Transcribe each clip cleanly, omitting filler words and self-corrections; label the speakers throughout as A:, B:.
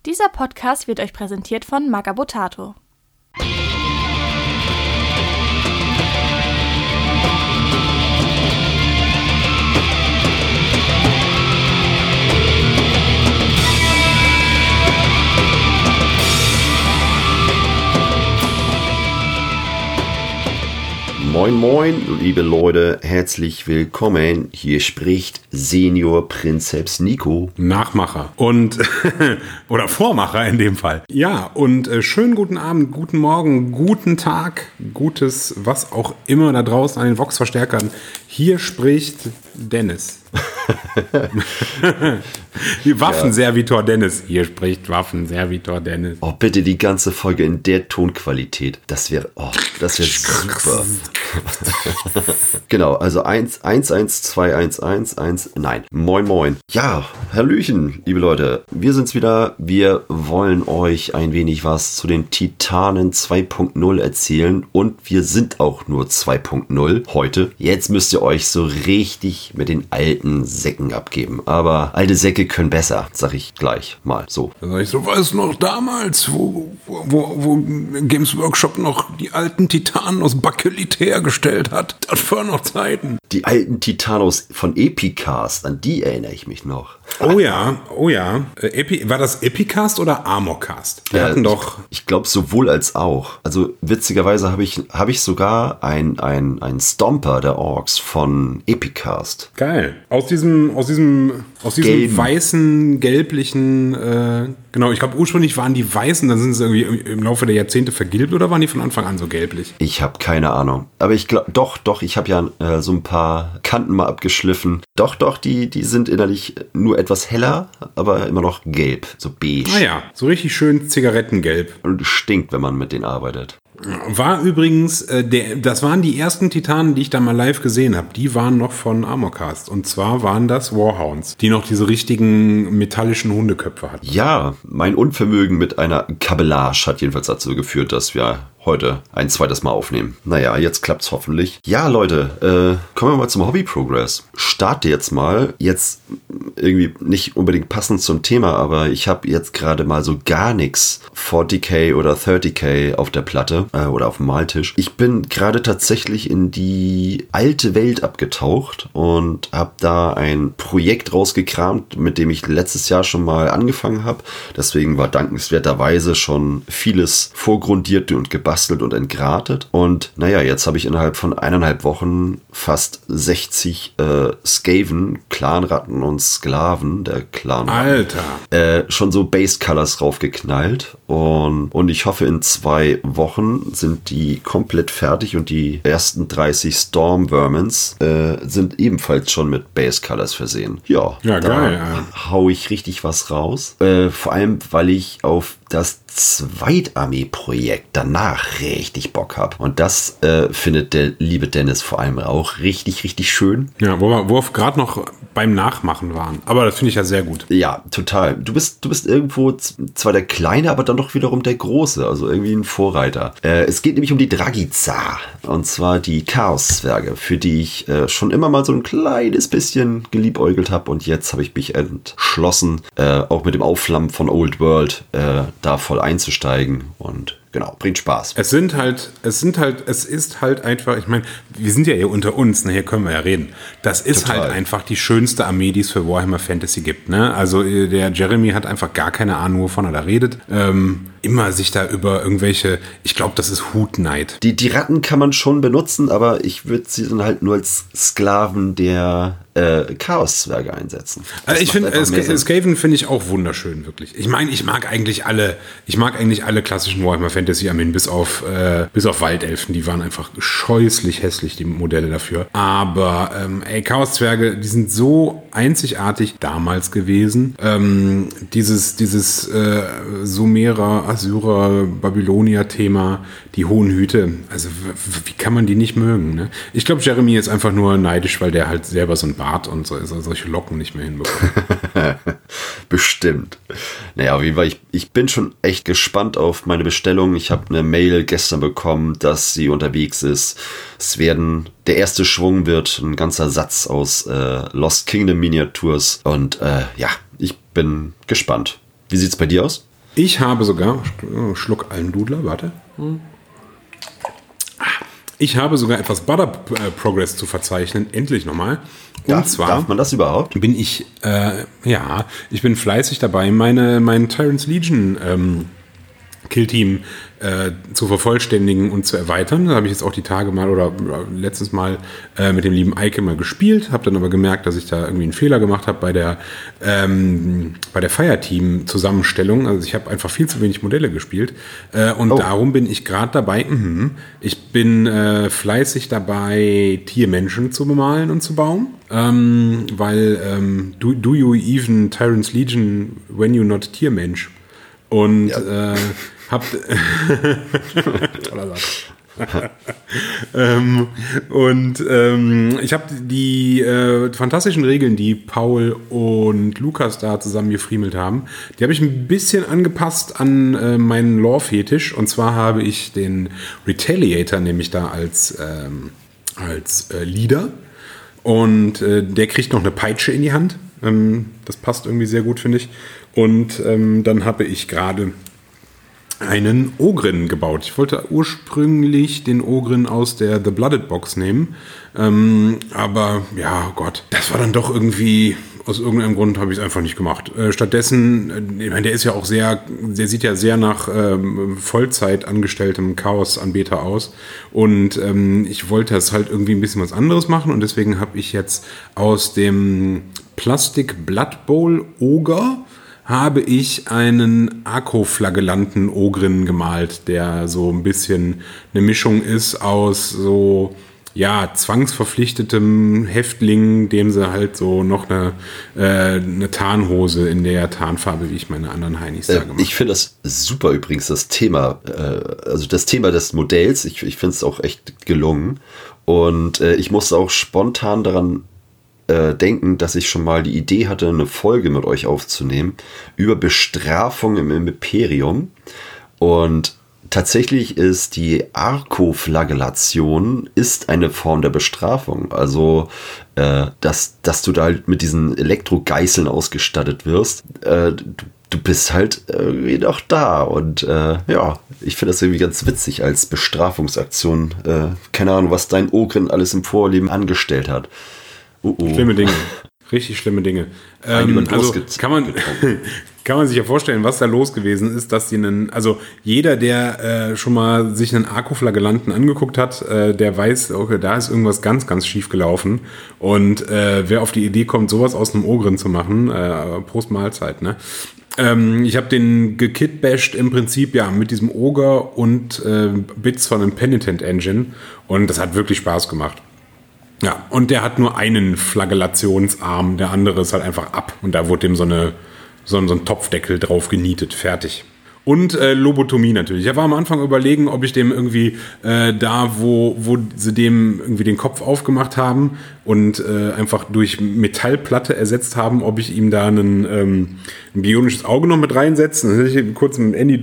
A: Dieser Podcast wird euch präsentiert von Magabotato.
B: Moin moin, liebe Leute, herzlich willkommen. Hier spricht Senior Prinzeps Nico.
C: Nachmacher und oder Vormacher in dem Fall. Ja, und schönen guten Abend, guten Morgen, guten Tag, gutes, was auch immer da draußen an den Vox-Verstärkern. Hier spricht Dennis. Die Waffenservitor Dennis. Hier spricht Waffenservitor Dennis.
B: Oh, bitte die ganze Folge in der Tonqualität. Das wäre super. Genau, also 1121111. Nein, moin moin. Ja, Hallöchen, liebe Leute. Wir sind's wieder. Wir wollen euch ein wenig was zu den Titanen 2.0 erzählen. Und wir sind auch nur 2.0 heute. Jetzt müsst ihr euch so richtig mit den alten Säcken abgeben. Aber alte Säcke können besser, sag ich gleich mal so.
C: So weißt du noch damals, wo Games Workshop noch die alten Titanen aus Bakelit hergestellt hat. Das waren noch Zeiten.
B: Die alten Titanos von Epicast, an die erinnere ich mich noch.
C: Oh ja. War das Epicast oder Armorcast? Wir hatten doch.
B: Ich glaube sowohl als auch. Also witzigerweise habe ich sogar ein Stomper der Orks von Epicast.
C: Geil. Aus diesem weißen, gelblichen, genau, ich glaube ursprünglich waren die weißen, dann sind sie irgendwie im Laufe der Jahrzehnte vergilbt oder waren die von Anfang an so gelblich?
B: Ich habe keine Ahnung. Aber ich glaube, doch, ich habe ja so ein paar Kanten mal abgeschliffen. Doch, die sind innerlich nur etwas heller, aber immer noch gelb, so beige.
C: Ah ja, so richtig schön Zigarettengelb.
B: Und stinkt, wenn man mit denen arbeitet.
C: War übrigens, das waren die ersten Titanen, die ich da mal live gesehen habe. Die waren noch von Armorcast. Und zwar waren das Warhounds, die noch diese richtigen metallischen Hundeköpfe hatten.
B: Ja, mein Unvermögen mit einer Kabellage hat jedenfalls dazu geführt, dass wir heute ein zweites Mal aufnehmen. Naja, jetzt klappt's hoffentlich. Ja, Leute, kommen wir mal zum Hobby-Progress. Starte jetzt mal. Jetzt irgendwie nicht unbedingt passend zum Thema, aber ich habe jetzt gerade mal so gar nichts 40k oder 30k auf der Platte oder auf dem Maltisch. Ich bin gerade tatsächlich in die alte Welt abgetaucht und habe da ein Projekt rausgekramt, mit dem ich letztes Jahr schon mal angefangen habe. Deswegen war dankenswerterweise schon vieles vorgrundiert und gebastelt und entgratet. Und naja, jetzt habe ich innerhalb von 1,5 Wochen fast 60 Skaven, Clanratten und Sklaven, der Clan.
C: Alter!
B: Schon so Base Colors raufgeknallt. Und ich hoffe, in 2 Wochen sind die komplett fertig und die ersten 30 Stormvermins sind ebenfalls schon mit Base Colors versehen. Ja,
C: geil.
B: Hau ich richtig was raus. Vor allem, weil ich auf das Zweitarmee-Projekt danach richtig Bock habe. Und das findet der liebe Dennis vor allem auch richtig, richtig schön.
C: Ja, wo wir gerade noch beim Nachmachen waren. Aber das finde ich ja sehr gut.
B: Ja, total. Du bist irgendwo zwar der Kleine, aber dann doch wiederum der Große. Also irgendwie ein Vorreiter. Es geht nämlich um die Dragica. Und zwar die Chaos-Zwerge, für die ich schon immer mal so ein kleines bisschen geliebäugelt habe. Und jetzt habe ich mich entschlossen, auch mit dem Aufflammen von Old World da voll einzusteigen und genau, bringt Spaß.
C: Es ist halt einfach, ich meine, wir sind ja hier unter uns, ne, hier können wir ja reden. Das ist
B: Total.
C: halt einfach die schönste Armee, die es für Warhammer Fantasy gibt, ne? Also der Jeremy hat einfach gar keine Ahnung, wovon er da redet. Immer sich da über irgendwelche, ich glaube, das ist Hutneid.
B: Die Ratten kann man schon benutzen, aber ich würde sie dann halt nur als Sklaven der Chaos-Zwerge einsetzen.
C: Also ich finde, Skaven finde ich auch wunderschön, wirklich. Ich meine, ich mag eigentlich alle klassischen Warhammer Fantasy Armeen, bis auf Waldelfen, die waren einfach scheußlich hässlich, die Modelle dafür. Aber Chaos-Zwerge, die sind so einzigartig damals gewesen. Dieses Sumerer, Assyrer, Babylonier-Thema, die hohen Hüte, also wie kann man die nicht mögen, ne? Ich glaube, Jeremy ist einfach nur neidisch, weil der halt selber so ein Bart und solche Locken nicht mehr hinbekommt.
B: Bestimmt. Naja, auf jeden Fall, ich bin schon echt gespannt auf meine Bestellung. Ich habe eine Mail gestern bekommen, dass sie unterwegs ist. Der erste Schwung wird ein ganzer Satz aus Lost Kingdom Miniatures und ja, ich bin gespannt. Wie sieht's bei dir aus?
C: Ich habe sogar, Schluck Almdudler, warte. Ich habe sogar etwas Butter Progress zu verzeichnen, endlich nochmal.
B: Darf man das überhaupt?
C: Bin ich, ich bin fleißig dabei, mein Tyrant's Legion Killteam zu vervollständigen und zu erweitern. Da habe ich jetzt auch die Tage mal oder letztens mal mit dem lieben Eike mal gespielt, habe dann aber gemerkt, dass ich da irgendwie einen Fehler gemacht habe bei der Fireteam-Zusammenstellung. Also ich habe einfach viel zu wenig Modelle gespielt darum bin ich gerade dabei, ich bin fleißig dabei, Tiermenschen zu bemalen und zu bauen, weil do you even Tyrant's Legion when you not Tiermensch? Und habt toller Satz. Ich habe die fantastischen Regeln, die Paul und Lukas da zusammen gefriemelt haben, die habe ich ein bisschen angepasst an meinen Lore-Fetisch. Und zwar habe ich den Retaliator nämlich da als Leader. Und der kriegt noch eine Peitsche in die Hand. Das passt irgendwie sehr gut, finde ich. Und dann habe ich gerade einen Ogren gebaut. Ich wollte ursprünglich den Ogren aus der The Blooded Box nehmen. Aber ja, Gott, das war dann doch irgendwie, aus irgendeinem Grund habe ich es einfach nicht gemacht. Stattdessen, ich meine, der ist ja auch der sieht ja sehr nach Vollzeit angestelltem Chaos-Anbeter aus. Und ich wollte das halt irgendwie ein bisschen was anderes machen. Und deswegen habe ich jetzt aus dem Plastic Blood Bowl Ogre habe ich einen Arko-Flagellanten Ogren gemalt, der so ein bisschen eine Mischung ist aus so, ja, zwangsverpflichtetem Häftling, dem sie halt so noch eine Tarnhose in der Tarnfarbe, wie ich meine anderen Heinis da gemacht habe.
B: Ich finde das super übrigens, das Thema, also das Thema des Modells, ich finde es auch echt gelungen. Und ich musste auch spontan daran denken, dass ich schon mal die Idee hatte, eine Folge mit euch aufzunehmen über Bestrafung im Imperium. Und tatsächlich ist die Arko-Flagellation ist eine Form der Bestrafung. Also, dass du da halt mit diesen Elektrogeißeln ausgestattet wirst. Du bist halt irgendwie noch da. Und ich finde das irgendwie ganz witzig als Bestrafungsaktion. Keine Ahnung, was dein Ogren alles im Vorleben angestellt hat.
C: Schlimme Dinge. Richtig schlimme Dinge. Also kann man sich ja vorstellen, was da los gewesen ist, dass die jeder, der schon mal sich einen Arko-Flagellanten angeguckt hat, der weiß, okay, da ist irgendwas ganz, ganz schief gelaufen. Und wer auf die Idee kommt, sowas aus einem Ogren zu machen, Prost Mahlzeit, ne? Ich habe den gekitbasht im Prinzip ja mit diesem Ogre und Bits von einem Penitent Engine und das hat wirklich Spaß gemacht. Ja, und der hat nur einen Flagellationsarm, der andere ist halt einfach ab. Und da wurde dem so ein Topfdeckel drauf genietet, fertig. Und Lobotomie natürlich. Ich war am Anfang überlegen, ob ich dem irgendwie wo sie dem irgendwie den Kopf aufgemacht haben und einfach durch Metallplatte ersetzt haben, ob ich ihm da ein bionisches Auge noch mit reinsetze. Dann habe ich kurz mit Andy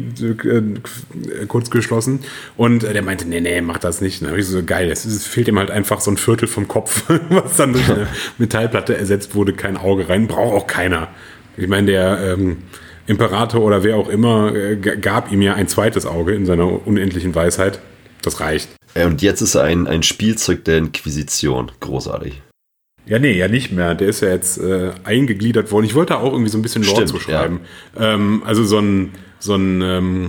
C: kurz geschlossen und der meinte, nee, mach das nicht. Dann habe ich so, geil, es fehlt ihm halt einfach so ein Viertel vom Kopf, was dann durch eine Metallplatte ersetzt wurde. Kein Auge rein, braucht auch keiner. Ich meine, der Imperator oder wer auch immer gab ihm ja ein zweites Auge in seiner unendlichen Weisheit. Das reicht.
B: Und jetzt ist er ein Spielzeug der Inquisition. Großartig.
C: Ja, nee, ja nicht mehr. Der ist ja jetzt eingegliedert worden. Ich wollte auch irgendwie so ein bisschen Lore zu schreiben. Ja. Also so ein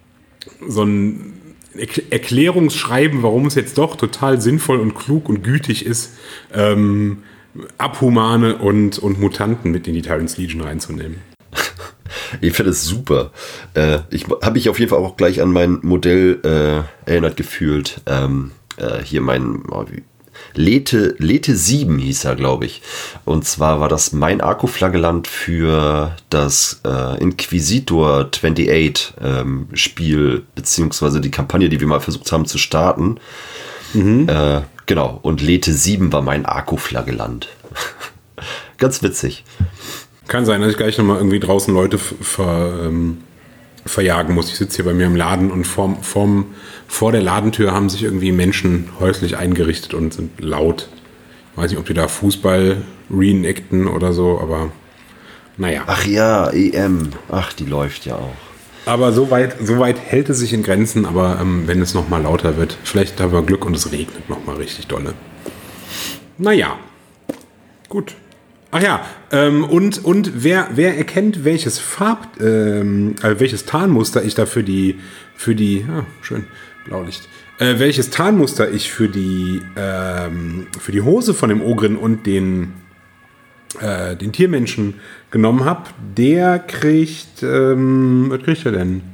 C: Erklärungsschreiben, warum es jetzt doch total sinnvoll und klug und gütig ist, Abhumane und Mutanten mit in die Tyrant's Legion reinzunehmen.
B: Ich finde es super. Ich habe mich auf jeden Fall auch gleich an mein Modell erinnert gefühlt. Hier mein Lethe 7 hieß er, glaube ich. Und zwar war das mein Arko-Flagellant für das Inquisitor 28 Spiel, beziehungsweise die Kampagne, die wir mal versucht haben zu starten. Genau, und Lethe 7 war mein Arko-Flagellant. Ganz witzig.
C: Kann sein, dass ich gleich nochmal irgendwie draußen Leute verjagen muss. Ich sitze hier bei mir im Laden und vor der Ladentür haben sich irgendwie Menschen häuslich eingerichtet und sind laut. Ich weiß nicht, ob die da Fußball reenacten oder so, aber naja.
B: Ach ja, EM. Ach, die läuft ja auch.
C: Aber so weit hält es sich in Grenzen, aber wenn es nochmal lauter wird, vielleicht haben wir Glück und es regnet nochmal richtig dolle. Naja, gut. Ach ja, und wer erkennt, welches welches Tarnmuster ich da für die schön, Blaulicht, welches Tarnmuster ich für die Hose von dem Ogren und den Tiermenschen genommen habe, der kriegt, was kriegt er denn?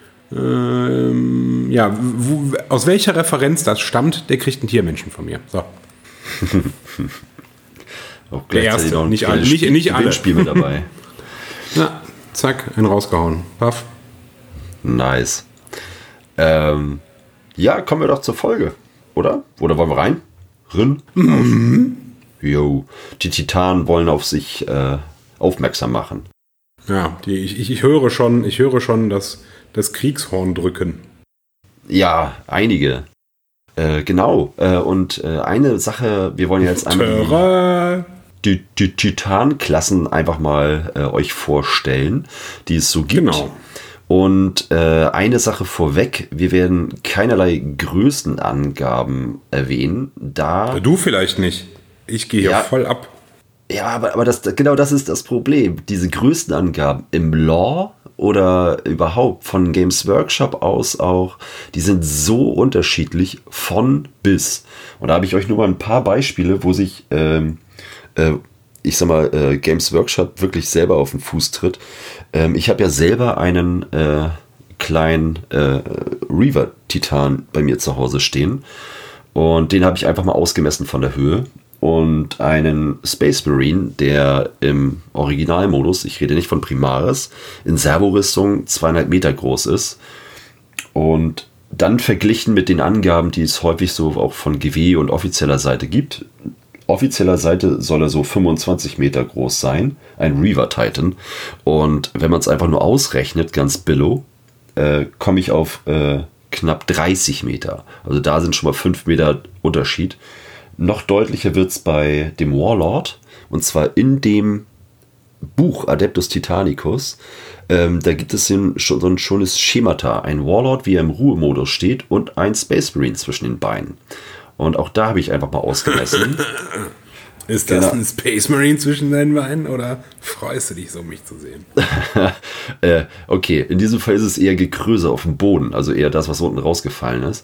C: Aus welcher Referenz das stammt, der kriegt einen Tiermenschen von mir. So.
B: Auch
C: der erste,
B: noch
C: nicht alle. Nicht alle.
B: Spiel mit dabei.
C: Na, zack, einen rausgehauen. Paff.
B: Nice. Kommen wir doch zur Folge, oder? Oder wollen wir rein? Jo, die Titanen wollen auf sich aufmerksam machen.
C: Ja, ich höre schon das Kriegshorn drücken.
B: Ja, einige. Genau. Und eine Sache, wir wollen jetzt einmal die Titan-Klassen einfach mal euch vorstellen, die es so gibt. Genau. Und eine Sache vorweg, wir werden keinerlei Größenangaben erwähnen, da...
C: Du vielleicht nicht. Ich gehe hier voll ab.
B: Ja, aber das ist das Problem. Diese Größenangaben im Lore oder überhaupt von Games Workshop aus auch, die sind so unterschiedlich von bis. Und da habe ich euch nur mal ein paar Beispiele, wo sich, ich sag mal, Games Workshop wirklich selber auf den Fuß tritt. Ich habe ja selber einen kleinen Reaver-Titan bei mir zu Hause stehen. Und den habe ich einfach mal ausgemessen von der Höhe. Und einen Space Marine, der im Originalmodus, ich rede nicht von Primaris, in Servorüstung 2,5 Meter groß ist. Und dann verglichen mit den Angaben, die es häufig so auch von GW und offizieller Seite gibt. Offizieller Seite soll er so 25 Meter groß sein, ein Reaver Titan. Und wenn man es einfach nur ausrechnet, ganz billow, komme ich auf knapp 30 Meter. Also da sind schon mal 5 Meter Unterschied. Noch deutlicher wird es bei dem Warlord, und zwar in dem Buch Adeptus Titanicus. Da gibt es so ein schönes Schemata. Ein Warlord, wie er im Ruhemodus steht, und ein Space Marine zwischen den Beinen. Und auch da habe ich einfach mal ausgemessen.
C: Ist das ein Space Marine zwischen deinen Beinen oder freust du dich so, mich zu sehen?
B: Okay, in diesem Fall ist es eher Gekröse auf dem Boden, also eher das, was unten rausgefallen ist.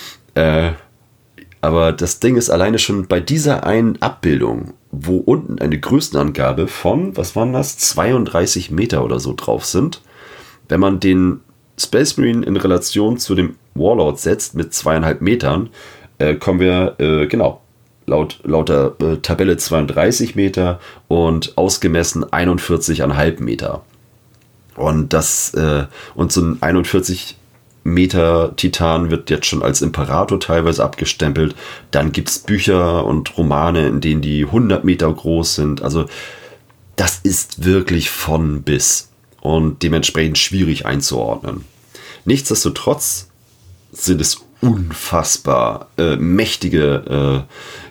B: Aber das Ding ist alleine schon bei dieser einen Abbildung, wo unten eine Größenangabe von, was waren das, 32 Meter oder so drauf sind. Wenn man den Space Marine in Relation zu dem Warlord setzt mit 2,5 Metern, kommen wir, laut der Tabelle 32 Meter und ausgemessen 41,5 Meter. Und und so ein 41 Meter Titan wird jetzt schon als Imperator teilweise abgestempelt. Dann gibt es Bücher und Romane, in denen die 100 Meter groß sind. Also das ist wirklich von bis und dementsprechend schwierig einzuordnen. Nichtsdestotrotz sind es unfassbar mächtige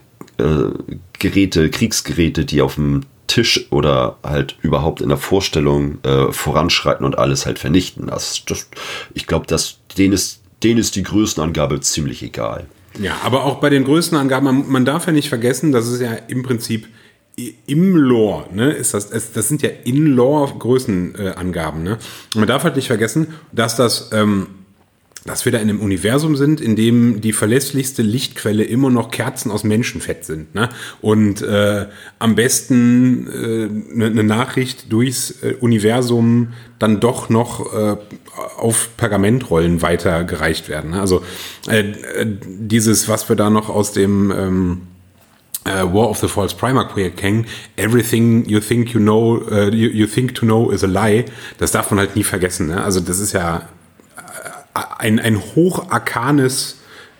B: Kriegsgeräte, die auf dem Tisch oder halt überhaupt in der Vorstellung voranschreiten und alles halt vernichten. Ich glaube, denen ist die Größenangabe ziemlich egal.
C: Ja, aber auch bei den Größenangaben, man darf ja nicht vergessen, das ist ja im Prinzip im Lore, ne, das sind ja in Lore Größenangaben, ne? Und man darf halt nicht vergessen, dass wir da in einem Universum sind, in dem die verlässlichste Lichtquelle immer noch Kerzen aus Menschenfett sind. Ne? Und am besten eine Nachricht durchs Universum dann doch noch auf Pergamentrollen weitergereicht werden. Ne? Also dieses, was wir da noch aus dem War of the False Primarch Projekt kennen, everything you think you know, you think to know is a lie, das darf man halt nie vergessen. Ne? Also das ist ja ein hocharkanes,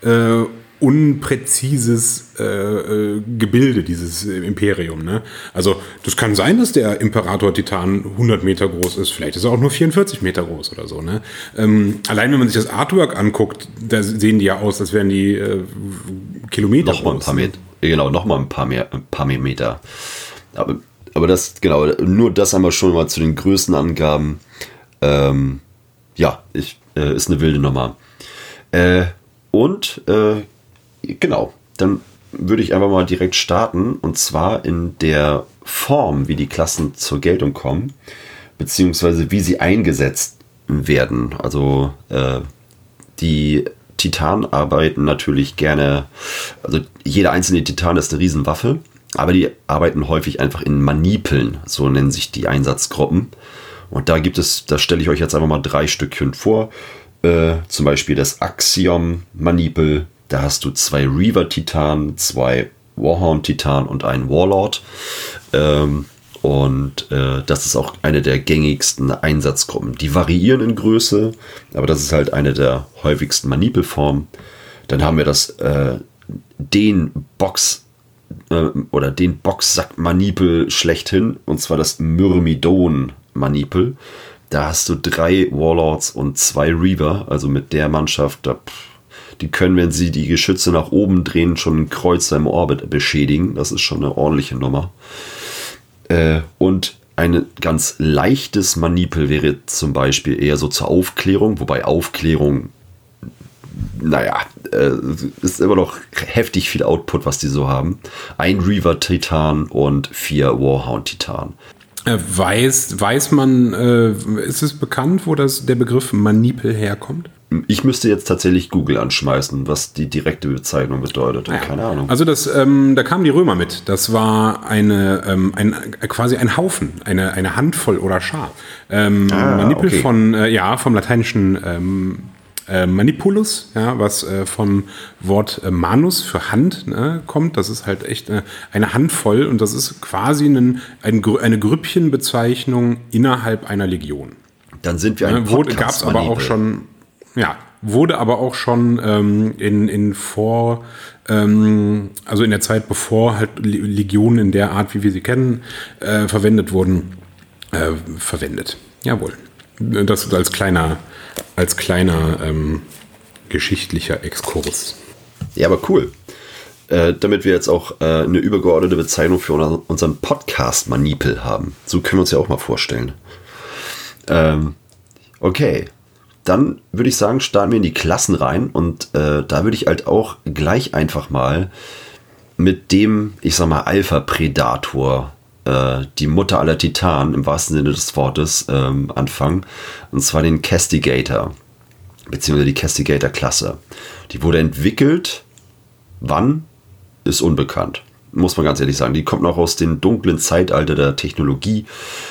C: unpräzises Gebilde, dieses Imperium. Ne? Also das kann sein, dass der Imperator Titan 100 Meter groß ist, vielleicht ist er auch nur 44 Meter groß oder so. Ne? Allein wenn man sich das Artwork anguckt, da sehen die ja aus, als wären die Kilometer
B: noch mal groß. Nochmal ein paar mehr Meter. Aber das, genau, nur das einmal schon mal zu den Größenangaben. ist eine wilde Nummer. Genau, dann würde ich einfach mal direkt starten, und zwar in der Form, wie die Klassen zur Geltung kommen, beziehungsweise wie sie eingesetzt werden. Also die Titanen arbeiten natürlich gerne, also jeder einzelne Titan ist eine Riesenwaffe, aber die arbeiten häufig einfach in Manipeln, so nennen sich die Einsatzgruppen. Und da stelle ich euch jetzt einfach mal 3 Stückchen vor. Zum Beispiel das Axiom-Manipel. Da hast du 2 Reaver-Titanen, 2 Warhound-Titanen und einen Warlord. Das ist auch eine der gängigsten Einsatzgruppen. Die variieren in Größe, aber das ist halt eine der häufigsten Manipelformen. Dann haben wir den Boxsack-Manipel schlechthin, und zwar das Myrmidon-Manipel. Da hast du 3 Warlords und 2 Reaver, also mit der Mannschaft, die können, wenn sie die Geschütze nach oben drehen, schon einen Kreuzer im Orbit beschädigen. Das ist schon eine ordentliche Nummer. Und ein ganz leichtes Manipel wäre zum Beispiel eher so zur Aufklärung, wobei Aufklärung, ist immer noch heftig viel Output, was die so haben. Ein Reaver-Titan und 4 Warhound-Titanen.
C: Weiß man, ist es bekannt, wo der Begriff Manipel herkommt?
B: Ich müsste jetzt tatsächlich Google anschmeißen, was die direkte Bezeichnung bedeutet. Ja. Keine Ahnung.
C: Also da kamen die Römer mit. Das war quasi ein Haufen, eine Handvoll oder Schar. Manipel okay. Vom lateinischen Manipulus, was vom Wort Manus für Hand kommt. Das ist halt echt eine Handvoll, und das ist quasi eine Grüppchenbezeichnung innerhalb einer Legion.
B: Dann sind wir ein Podcast.
C: Gab's aber auch schon. Ja, wurde aber auch schon also in der Zeit, bevor halt Legionen in der Art, wie wir sie kennen, verwendet wurden, verwendet. Jawohl. Das als kleiner geschichtlicher Exkurs.
B: Ja, aber cool. Damit wir jetzt auch eine übergeordnete Bezeichnung für unseren Podcast-Manipel haben. So können wir uns ja auch mal vorstellen. Okay. Dann würde ich sagen, starten wir in die Klassen rein, und da würde ich halt auch gleich einfach mal mit dem, ich sag mal, Alpha-Predator, die Mutter aller Titanen im wahrsten Sinne des Wortes, anfangen, und zwar den Castigator, beziehungsweise die Castigator-Klasse. Die wurde entwickelt, wann, ist unbekannt, muss man ganz ehrlich sagen. Die kommt noch aus dem dunklen Zeitalter der Technologie,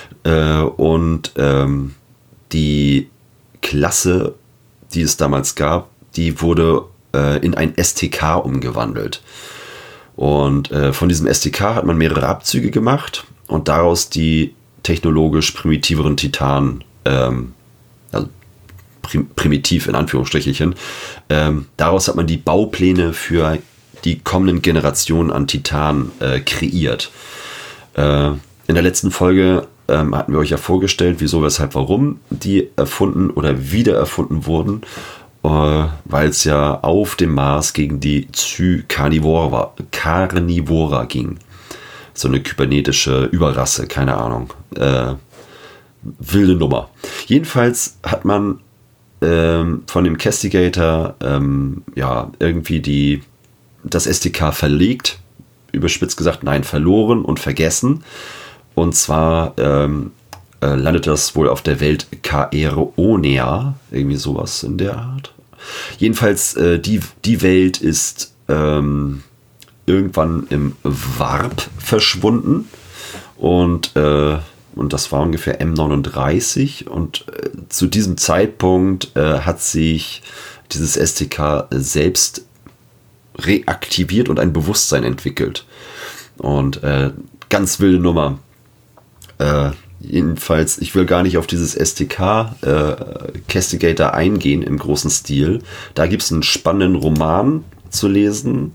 B: die Klasse, die es damals gab, die wurde in ein STK umgewandelt. Und von diesem STK hat man mehrere Abzüge gemacht und daraus die technologisch primitiveren Titanen, also primitiv in Anführungsstrichelchen, daraus hat man die Baupläne für die kommenden Generationen an Titanen kreiert. In der letzten Folge hatten wir euch ja vorgestellt, wieso, weshalb, warum die erfunden oder wieder erfunden wurden, weil es ja auf dem Mars gegen die Carnivora ging. So eine kybernetische Überrasse, keine Ahnung. Wilde Nummer. Jedenfalls hat man von dem Castigator irgendwie das STK verlegt, überspitzt gesagt, nein, verloren und vergessen. Und zwar landete das wohl auf der Welt Caeronea, irgendwie sowas in der Art. Jedenfalls, die Welt ist irgendwann im Warp verschwunden, und das war ungefähr M39, und zu diesem Zeitpunkt hat sich dieses STK selbst reaktiviert und ein Bewusstsein entwickelt. Und ganz wilde Nummer. Jedenfalls, ich will gar nicht auf dieses STK Castigator eingehen im großen Stil. Da gibt es einen spannenden Roman zu lesen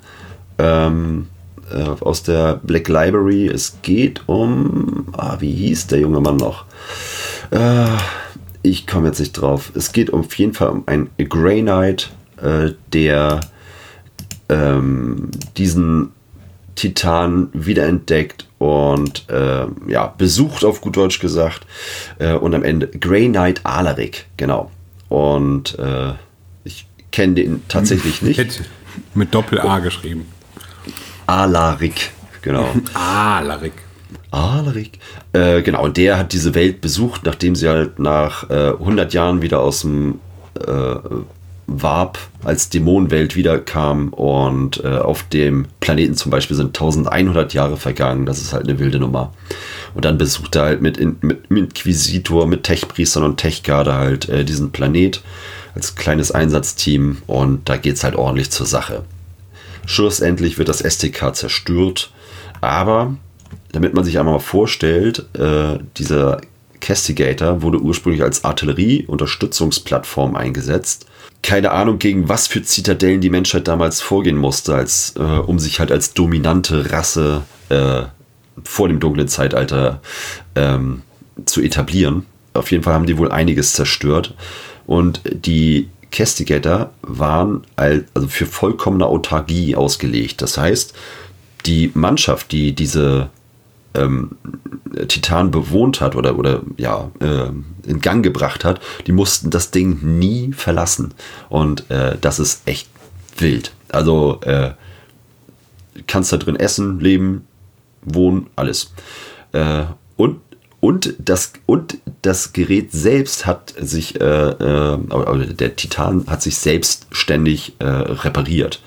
B: aus der Black Library. Es geht um, wie hieß der junge Mann noch? Ich komme jetzt nicht drauf. Es geht auf jeden Fall um einen Grey Knight, der diesen Titan wiederentdeckt und besucht, auf gut Deutsch gesagt, und am Ende Grey Knight Alaric, genau. und ich kenne den tatsächlich nicht.
C: Mit Doppel-A geschrieben.
B: Alaric, genau.
C: Alaric.
B: Genau, und der hat diese Welt besucht, nachdem sie halt nach 100 Jahren wieder aus dem Warp als Dämonenwelt wiederkam und auf dem Planeten zum Beispiel sind 1100 Jahre vergangen. Das ist halt eine wilde Nummer. Und dann besucht er halt mit Inquisitor, mit Tech-Priestern und Tech-Garde halt diesen Planet als kleines Einsatzteam und da geht's halt ordentlich zur Sache. Schlussendlich wird das STK zerstört, aber damit man sich einmal mal vorstellt, dieser Castigator wurde ursprünglich als Artillerie-Unterstützungsplattform eingesetzt. Keine Ahnung, gegen was für Zitadellen die Menschheit damals vorgehen musste, um sich halt als dominante Rasse vor dem dunklen Zeitalter zu etablieren. Auf jeden Fall haben die wohl einiges zerstört. Und die Castigator waren also für vollkommene Autarkie ausgelegt. Das heißt, die Mannschaft, die diese Titan bewohnt hat oder in Gang gebracht hat, die mussten das Ding nie verlassen. Und das ist echt wild. Also kannst da drin essen, leben, wohnen, alles. Und das Gerät selbst hat sich, der Titan hat sich selbstständig repariert.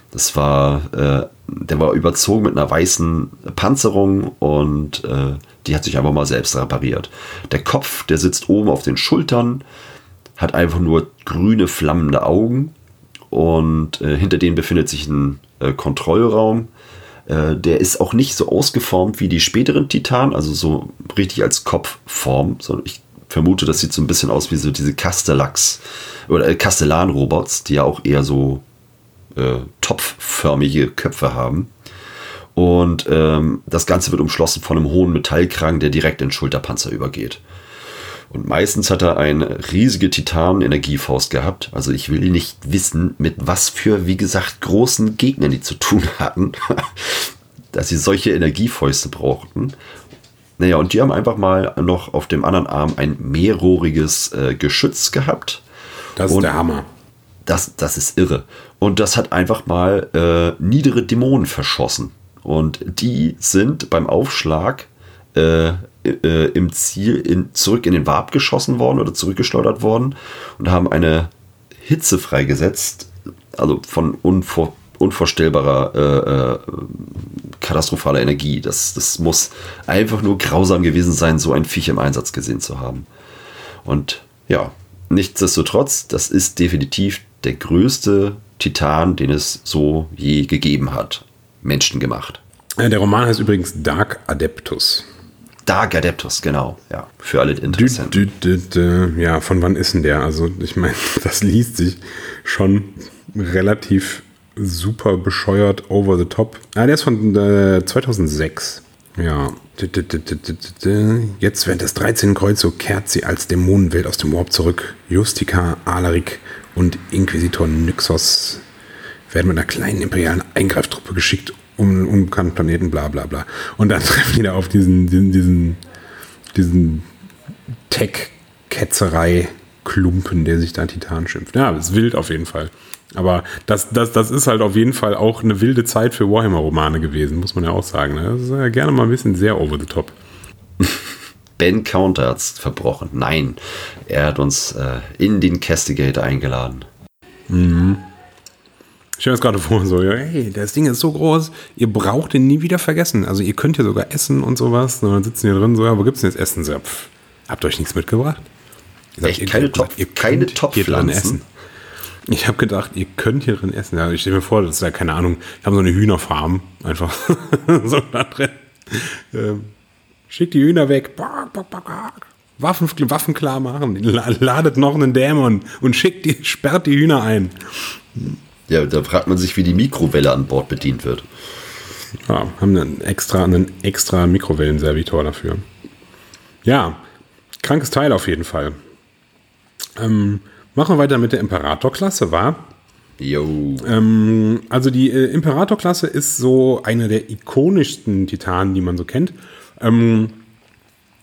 B: Der war überzogen mit einer weißen Panzerung und die hat sich einfach mal selbst repariert. Der Kopf, der sitzt oben auf den Schultern, hat einfach nur grüne flammende Augen und hinter denen befindet sich ein Kontrollraum. Der ist auch nicht so ausgeformt wie die späteren Titanen, also so richtig als Kopfform, sondern ich vermute, das sieht so ein bisschen aus wie so diese Castellax oder Castellan-Robots, die ja auch eher so topfförmige Köpfe haben. Und das Ganze wird umschlossen von einem hohen Metallkragen, der direkt in den Schulterpanzer übergeht. Und meistens hat er eine riesige Titan-Energiefaust gehabt. Also ich will nicht wissen, mit was für, wie gesagt, großen Gegnern die zu tun hatten, dass sie solche Energiefäuste brauchten. Naja, und die haben einfach mal noch auf dem anderen Arm ein mehrrohriges Geschütz gehabt.
C: Das ist der Hammer.
B: Das ist irre. Und das hat einfach mal niedere Dämonen verschossen. Und die sind beim Aufschlag im Ziel zurück in den Warp geschossen worden oder zurückgeschleudert worden und haben eine Hitze freigesetzt, also von unvorstellbarer katastrophaler Energie. Das muss einfach nur grausam gewesen sein, so ein Viech im Einsatz gesehen zu haben. Und ja, nichtsdestotrotz, das ist definitiv der größte Titan, den es so je gegeben hat. Menschengemacht.
C: Der Roman heißt übrigens Dark Adeptus.
B: Dark Adeptus, genau. Ja, für alle Interessenten.
C: Ja, von wann ist denn der? Also ich meine, das liest sich schon relativ super bescheuert over the top. Der ist von 2006. Ja. Jetzt während des 13. Kreuzzug kehrt sie als Dämonenwelt aus dem Warp zurück. Justica, Alaric und Inquisitor Nyxos werden mit einer kleinen imperialen Eingreiftruppe geschickt, um unbekannten Planeten, bla bla bla. Und dann treffen die da auf diesen Tech-Ketzerei-Klumpen, der sich da Titan schimpft. Ja, das ist wild auf jeden Fall. Aber das ist halt auf jeden Fall auch eine wilde Zeit für Warhammer-Romane gewesen, muss man ja auch sagen. Ne? Das ist ja gerne mal ein bisschen sehr over the top.
B: Ben Counter hat's verbrochen. Nein, er hat uns in den Castigator eingeladen.
C: Mhm. Ich stelle mir das gerade vor, so, ja, hey, das Ding ist so groß, ihr braucht den nie wieder vergessen. Also ihr könnt ja sogar essen und sowas. Und dann sitzen hier drin, so, ja, wo gibt's denn jetzt Essen? So, habt ihr euch nichts mitgebracht?
B: Echt, keine Top-Pflanzen?
C: Ich habe gedacht, ihr könnt hier drin essen. Ja, ich stelle mir vor, das ist ja keine Ahnung, ich habe so eine Hühnerfarm, einfach so da drin. Schickt die Hühner weg. Waffen klar machen. Ladet noch einen Dämon und sperrt die Hühner ein.
B: Ja, da fragt man sich, wie die Mikrowelle an Bord bedient wird.
C: Ja, haben einen extra Mikrowellenservitor dafür. Ja, krankes Teil auf jeden Fall. Machen wir weiter mit der Imperator-Klasse, wa?
B: Jo.
C: Also die Imperator-Klasse ist so eine der ikonischsten Titanen, die man so kennt.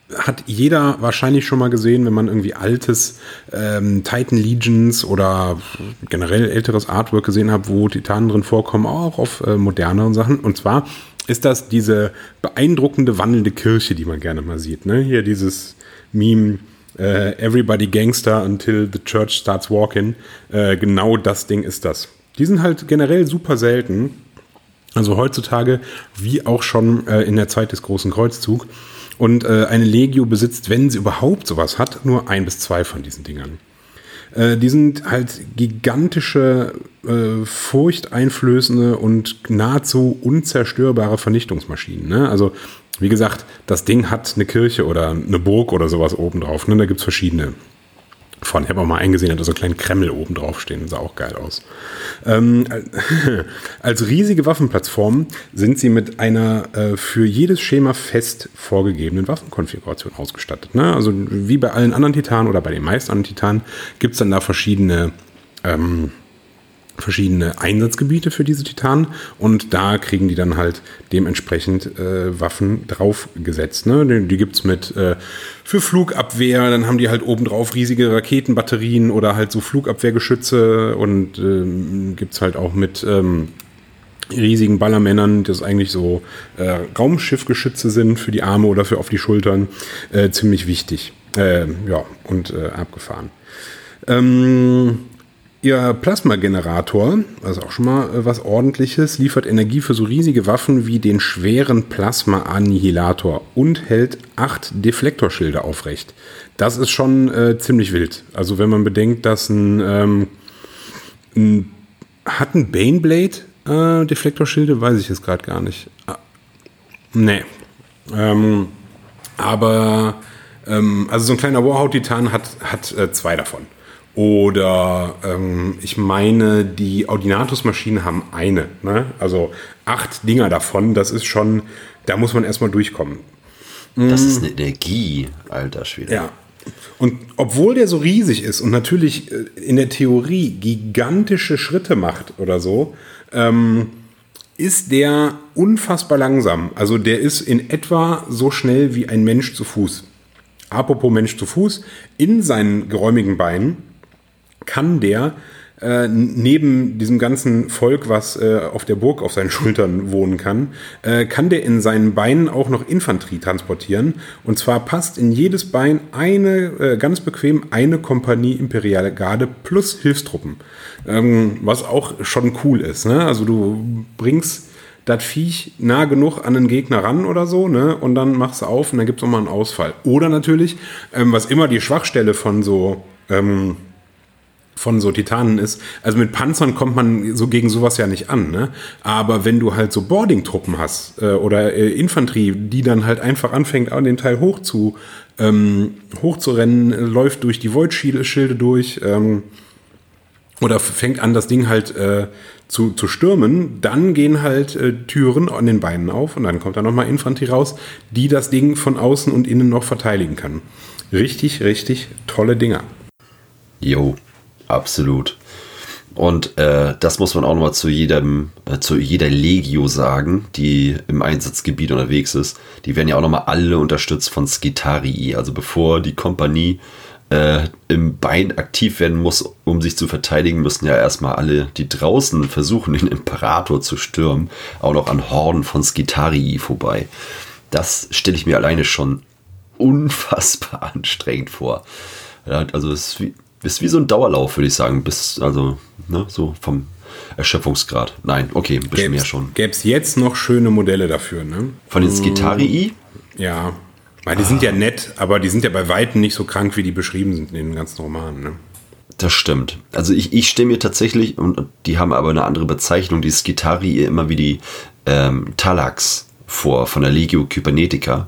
C: hat jeder wahrscheinlich schon mal gesehen, wenn man irgendwie altes Titan Legions oder generell älteres Artwork gesehen hat, wo Titanen drin vorkommen, auch auf moderneren Sachen. Und zwar ist das diese beeindruckende wandelnde Kirche, die man gerne mal sieht. Ne? Hier dieses Meme, Everybody Gangster until the church starts walking. Genau das Ding ist das. Die sind halt generell super selten. Also heutzutage, wie auch schon in der Zeit des Großen Kreuzzugs. Und eine Legio besitzt, wenn sie überhaupt sowas hat, nur 1 bis 2 von diesen Dingern. Die sind halt gigantische, furchteinflößende und nahezu unzerstörbare Vernichtungsmaschinen. Ne? Also, wie gesagt, das Ding hat eine Kirche oder eine Burg oder sowas oben drauf. Ne? Da gibt es verschiedene von. Ich habe auch mal eingesehen, hat so einen kleinen Kreml oben drauf stehen. Sah auch geil aus. Als riesige Waffenplattform sind sie mit einer für jedes Schema fest vorgegebenen Waffenkonfiguration ausgestattet. Ne? Also wie bei allen anderen Titanen oder bei den meisten anderen Titanen gibt es dann da verschiedene Einsatzgebiete für diese Titanen und da kriegen die dann halt dementsprechend Waffen draufgesetzt. Ne? Die gibt es mit für Flugabwehr, dann haben die halt obendrauf riesige Raketenbatterien oder halt so Flugabwehrgeschütze und gibt es halt auch mit riesigen Ballermännern, das eigentlich so Raumschiffgeschütze sind für die Arme oder für auf die Schultern, ziemlich wichtig. Und abgefahren. Ihr Plasmagenerator, also auch schon mal was Ordentliches, liefert Energie für so riesige Waffen wie den schweren Plasma-Annihilator und hält 8 Deflektorschilde aufrecht. Das ist schon ziemlich wild. Also wenn man bedenkt, dass hat ein Baneblade Deflektorschilde? Weiß ich jetzt gerade gar nicht. Nee. Also so ein kleiner Warhound-Titan hat 2 davon. Oder ich meine, die Audinatus-Maschinen haben eine. Ne? Also 8 Dinger davon, das ist schon, da muss man erstmal durchkommen.
B: Das ist eine Energie, alter Schwede.
C: Ja. Und obwohl der so riesig ist und natürlich in der Theorie gigantische Schritte macht oder so, ist der unfassbar langsam. Also der ist in etwa so schnell wie ein Mensch zu Fuß. Apropos Mensch zu Fuß, in seinen geräumigen Beinen kann der neben diesem ganzen Volk, was auf der Burg auf seinen Schultern wohnen kann der in seinen Beinen auch noch Infanterie transportieren. Und zwar passt in jedes Bein ganz bequem eine Kompanie Imperiale Garde plus Hilfstruppen. Was auch schon cool ist. Ne? Also du bringst das Viech nah genug an den Gegner ran oder so, ne? Und dann machst du auf und dann gibt es nochmal einen Ausfall. Oder natürlich, was immer die Schwachstelle von so Titanen ist. Also mit Panzern kommt man so gegen sowas ja nicht an, ne? Aber wenn du halt so Boarding-Truppen hast oder Infanterie, die dann halt einfach anfängt, an den Teil hochzurennen, läuft durch die Void-Schilde durch oder fängt an, das Ding halt zu stürmen, dann gehen halt Türen an den Beinen auf und dann kommt da nochmal Infanterie raus, die das Ding von außen und innen noch verteidigen kann. Richtig, richtig tolle Dinger.
B: Jo. Absolut. Und das muss man auch nochmal zu jeder Legio sagen, die im Einsatzgebiet unterwegs ist. Die werden ja auch nochmal alle unterstützt von Skitarii. Also bevor die Kompanie im Bein aktiv werden muss, um sich zu verteidigen, müssen ja erstmal alle, die draußen versuchen, den Imperator zu stürmen, auch noch an Horden von Skitarii vorbei. Das stelle ich mir alleine schon unfassbar anstrengend vor. Ja, also es ist wie so ein Dauerlauf, würde ich sagen, so vom Erschöpfungsgrad. Nein, okay, ein bisschen mehr schon.
C: Gäbe es jetzt noch schöne Modelle dafür, ne?
B: Von den Skitarii?
C: Ja, weil die sind ja nett, aber die sind ja bei Weitem nicht so krank, wie die beschrieben sind in den ganzen Romanen, ne?
B: Das stimmt. Also ich stelle mir tatsächlich, und die haben aber eine andere Bezeichnung, die Skitarii immer wie die Talax vor, von der Legio Kybernetica.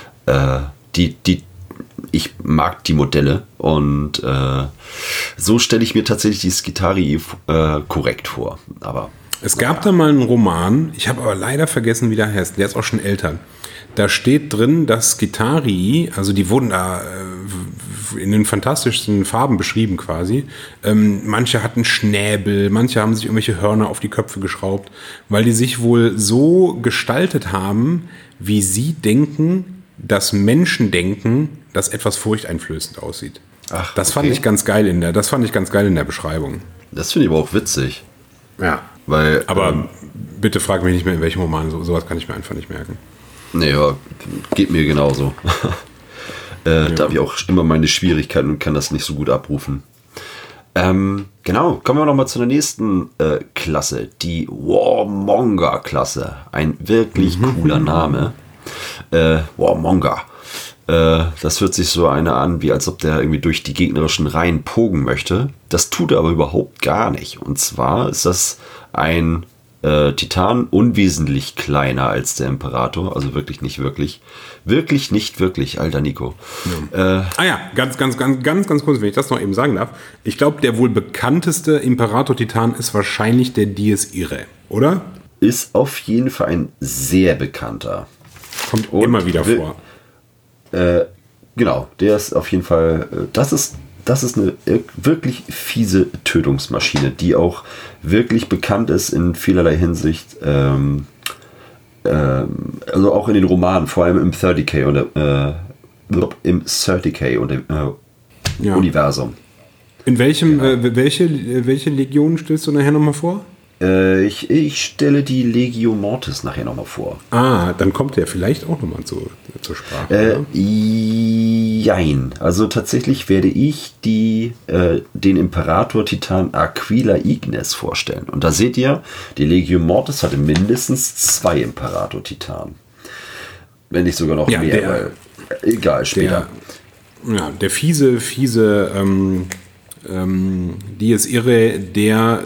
B: Ich mag die Modelle und so stelle ich mir tatsächlich die Skitarii korrekt vor. Aber
C: es gab da mal einen Roman, ich habe aber leider vergessen, wie der heißt, der ist auch schon älter. Da steht drin, dass Skitarii, also die wurden da in den fantastischsten Farben beschrieben quasi. Manche hatten Schnäbel, manche haben sich irgendwelche Hörner auf die Köpfe geschraubt, weil die sich wohl so gestaltet haben, wie sie denken, dass Menschen denken, dass etwas furchteinflößend aussieht.
B: Ach,
C: das fand ich ganz geil in der Beschreibung.
B: Das finde ich aber auch witzig.
C: Ja.
B: Weil,
C: aber bitte frag mich nicht mehr, in welchem Roman. Sowas kann ich mir einfach nicht merken.
B: Nee, ja, geht mir genauso. Da habe ich auch immer meine Schwierigkeiten und kann das nicht so gut abrufen. Genau, kommen wir nochmal zu der nächsten Klasse. Die Warmonger-Klasse. Ein wirklich cooler Name. Warmonger. Das hört sich so einer an, wie als ob der irgendwie durch die gegnerischen Reihen pogen möchte. Das tut er aber überhaupt gar nicht. Und zwar ist das ein Titan unwesentlich kleiner als der Imperator. Also wirklich nicht wirklich. Wirklich nicht wirklich, alter Nico.
C: Ja. Ganz kurz, wenn ich das noch eben sagen darf. Ich glaube, der wohl bekannteste Imperator-Titan ist wahrscheinlich der Dies Irae, oder?
B: Ist auf jeden Fall ein sehr bekannter.
C: Kommt immer wieder vor.
B: Genau, der ist auf jeden Fall, das ist eine wirklich fiese Tötungsmaschine, die auch wirklich bekannt ist in vielerlei Hinsicht, also auch in den Romanen, vor allem im 30K und im Universum.
C: In welchem, welche Legion stellst du nachher nochmal vor?
B: Ich stelle die Legio Mortis nachher nochmal vor.
C: Dann kommt der vielleicht auch nochmal zur Sprache.
B: Jein. Also tatsächlich werde ich den Imperator-Titan Aquila Ignis vorstellen. Und da seht ihr, die Legio Mortis hatte mindestens 2 Imperator-Titanen. Wenn nicht sogar noch mehr, weil egal, später.
C: Der fiese Dies Irae, der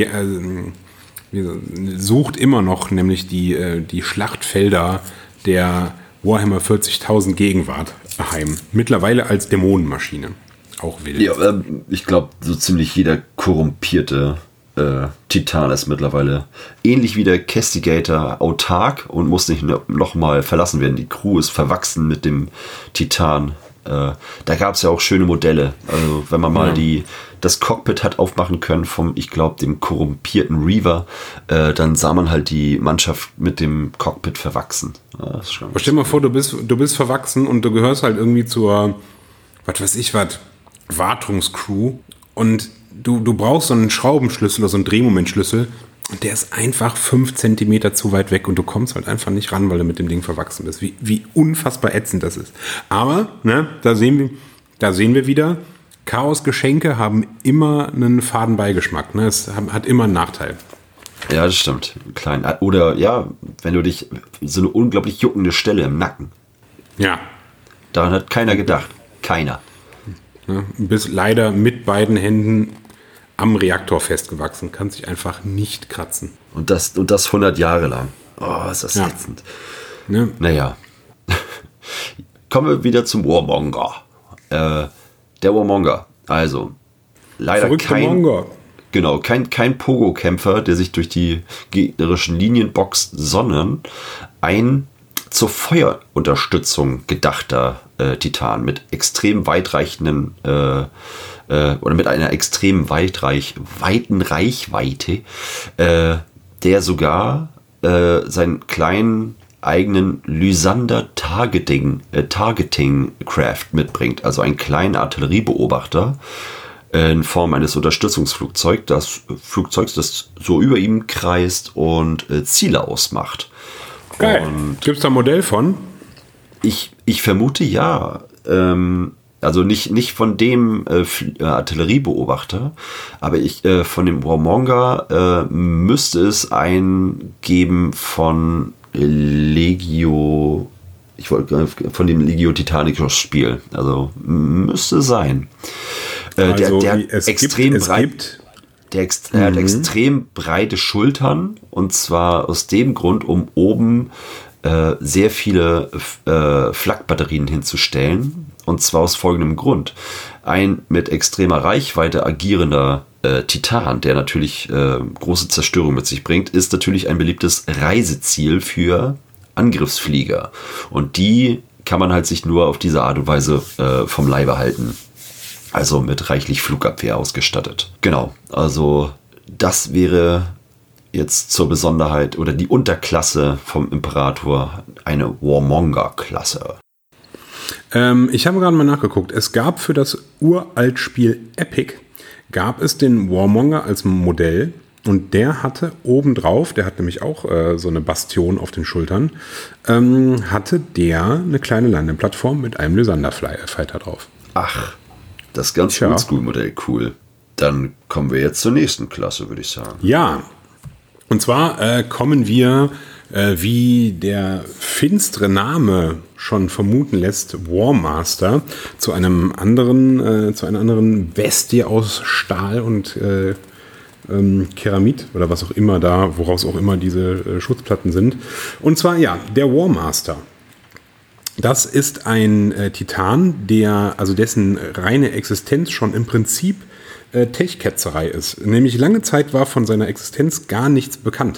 C: sucht immer noch nämlich die Schlachtfelder der Warhammer 40.000 Gegenwart heim. Mittlerweile als Dämonenmaschine. Auch wild.
B: Ja, ich glaube, so ziemlich jeder korrumpierte Titan ist mittlerweile ähnlich wie der Castigator autark und muss nicht nochmal verlassen werden. Die Crew ist verwachsen mit dem Titan. Da gab es ja auch schöne Modelle. Also wenn man mal das Cockpit hat aufmachen können vom, ich glaube, dem korrumpierten Reaver, dann sah man halt die Mannschaft mit dem Cockpit verwachsen. Das ist schon
C: stell dir mal vor, du bist verwachsen und du gehörst halt irgendwie zur, Wartungscrew und du brauchst so einen Schraubenschlüssel oder so einen Drehmomentschlüssel und der ist einfach 5 Zentimeter zu weit weg und du kommst halt einfach nicht ran, weil du mit dem Ding verwachsen bist. Wie unfassbar ätzend das ist. Aber, da sehen wir wieder, Chaos-Geschenke haben immer einen faden Beigeschmack. Es hat immer einen Nachteil.
B: Ja, das stimmt. Klein. Oder ja, wenn du dich, so eine unglaublich juckende Stelle im Nacken.
C: Ja.
B: Daran hat keiner gedacht. Keiner.
C: Bist leider mit beiden Händen am Reaktor festgewachsen, kann sich einfach nicht kratzen.
B: Und das 100 Jahre lang. Oh, ist das ätzend.
C: Ja.
B: Naja. Kommen wir wieder zum Warmonger. Der Warmonger. Also, leider kein Pogo-Kämpfer, der sich durch die gegnerischen Linien boxt, sondern ein zur Feuerunterstützung gedachter Titan mit extrem weitreichenden oder mit einer extrem weiten Reichweite, der sogar seinen kleinen eigenen Lysander Targeting Craft mitbringt, also einen kleinen Artilleriebeobachter in Form eines Unterstützungsflugzeugs, das so über ihm kreist und Ziele ausmacht.
C: Geil. Gibt es da ein Modell von?
B: Ich vermute ja. Also nicht von dem Artilleriebeobachter, aber von dem Warmonger müsste es einen geben von Legio, von dem Legio Titanicus Spiel. Also müsste sein. Der hat extrem breite Schultern, und zwar aus dem Grund, um oben sehr viele Flakbatterien hinzustellen, und zwar aus folgendem Grund. Ein mit extremer Reichweite agierender Titan, der natürlich große Zerstörung mit sich bringt, ist natürlich ein beliebtes Reiseziel für Angriffsflieger, und die kann man halt sich nur auf diese Art und Weise vom Leibe halten. Also mit reichlich Flugabwehr ausgestattet. Genau, also das wäre jetzt zur Besonderheit oder die Unterklasse vom Imperator, eine Warmonger-Klasse.
C: Ich habe gerade mal nachgeguckt. Es gab für das Uraltspiel Epic, gab es den Warmonger als Modell. Und der hatte obendrauf, der hat nämlich auch so eine Bastion auf den Schultern, hatte der eine kleine Landeplattform mit einem Lysander-Fighter drauf.
B: Ach, das ganze Oldschool-Modell, cool. Dann kommen wir jetzt zur nächsten Klasse, würde ich sagen.
C: Ja, und zwar kommen wir, wie der finstere Name schon vermuten lässt, Warmaster, zu einer anderen Bestie aus Stahl und Keramit oder was auch immer da, woraus auch immer diese Schutzplatten sind. Und zwar, ja, der Warmaster. Das ist ein Titan, dessen reine Existenz schon im Prinzip Tech-Ketzerei ist. Nämlich lange Zeit war von seiner Existenz gar nichts bekannt.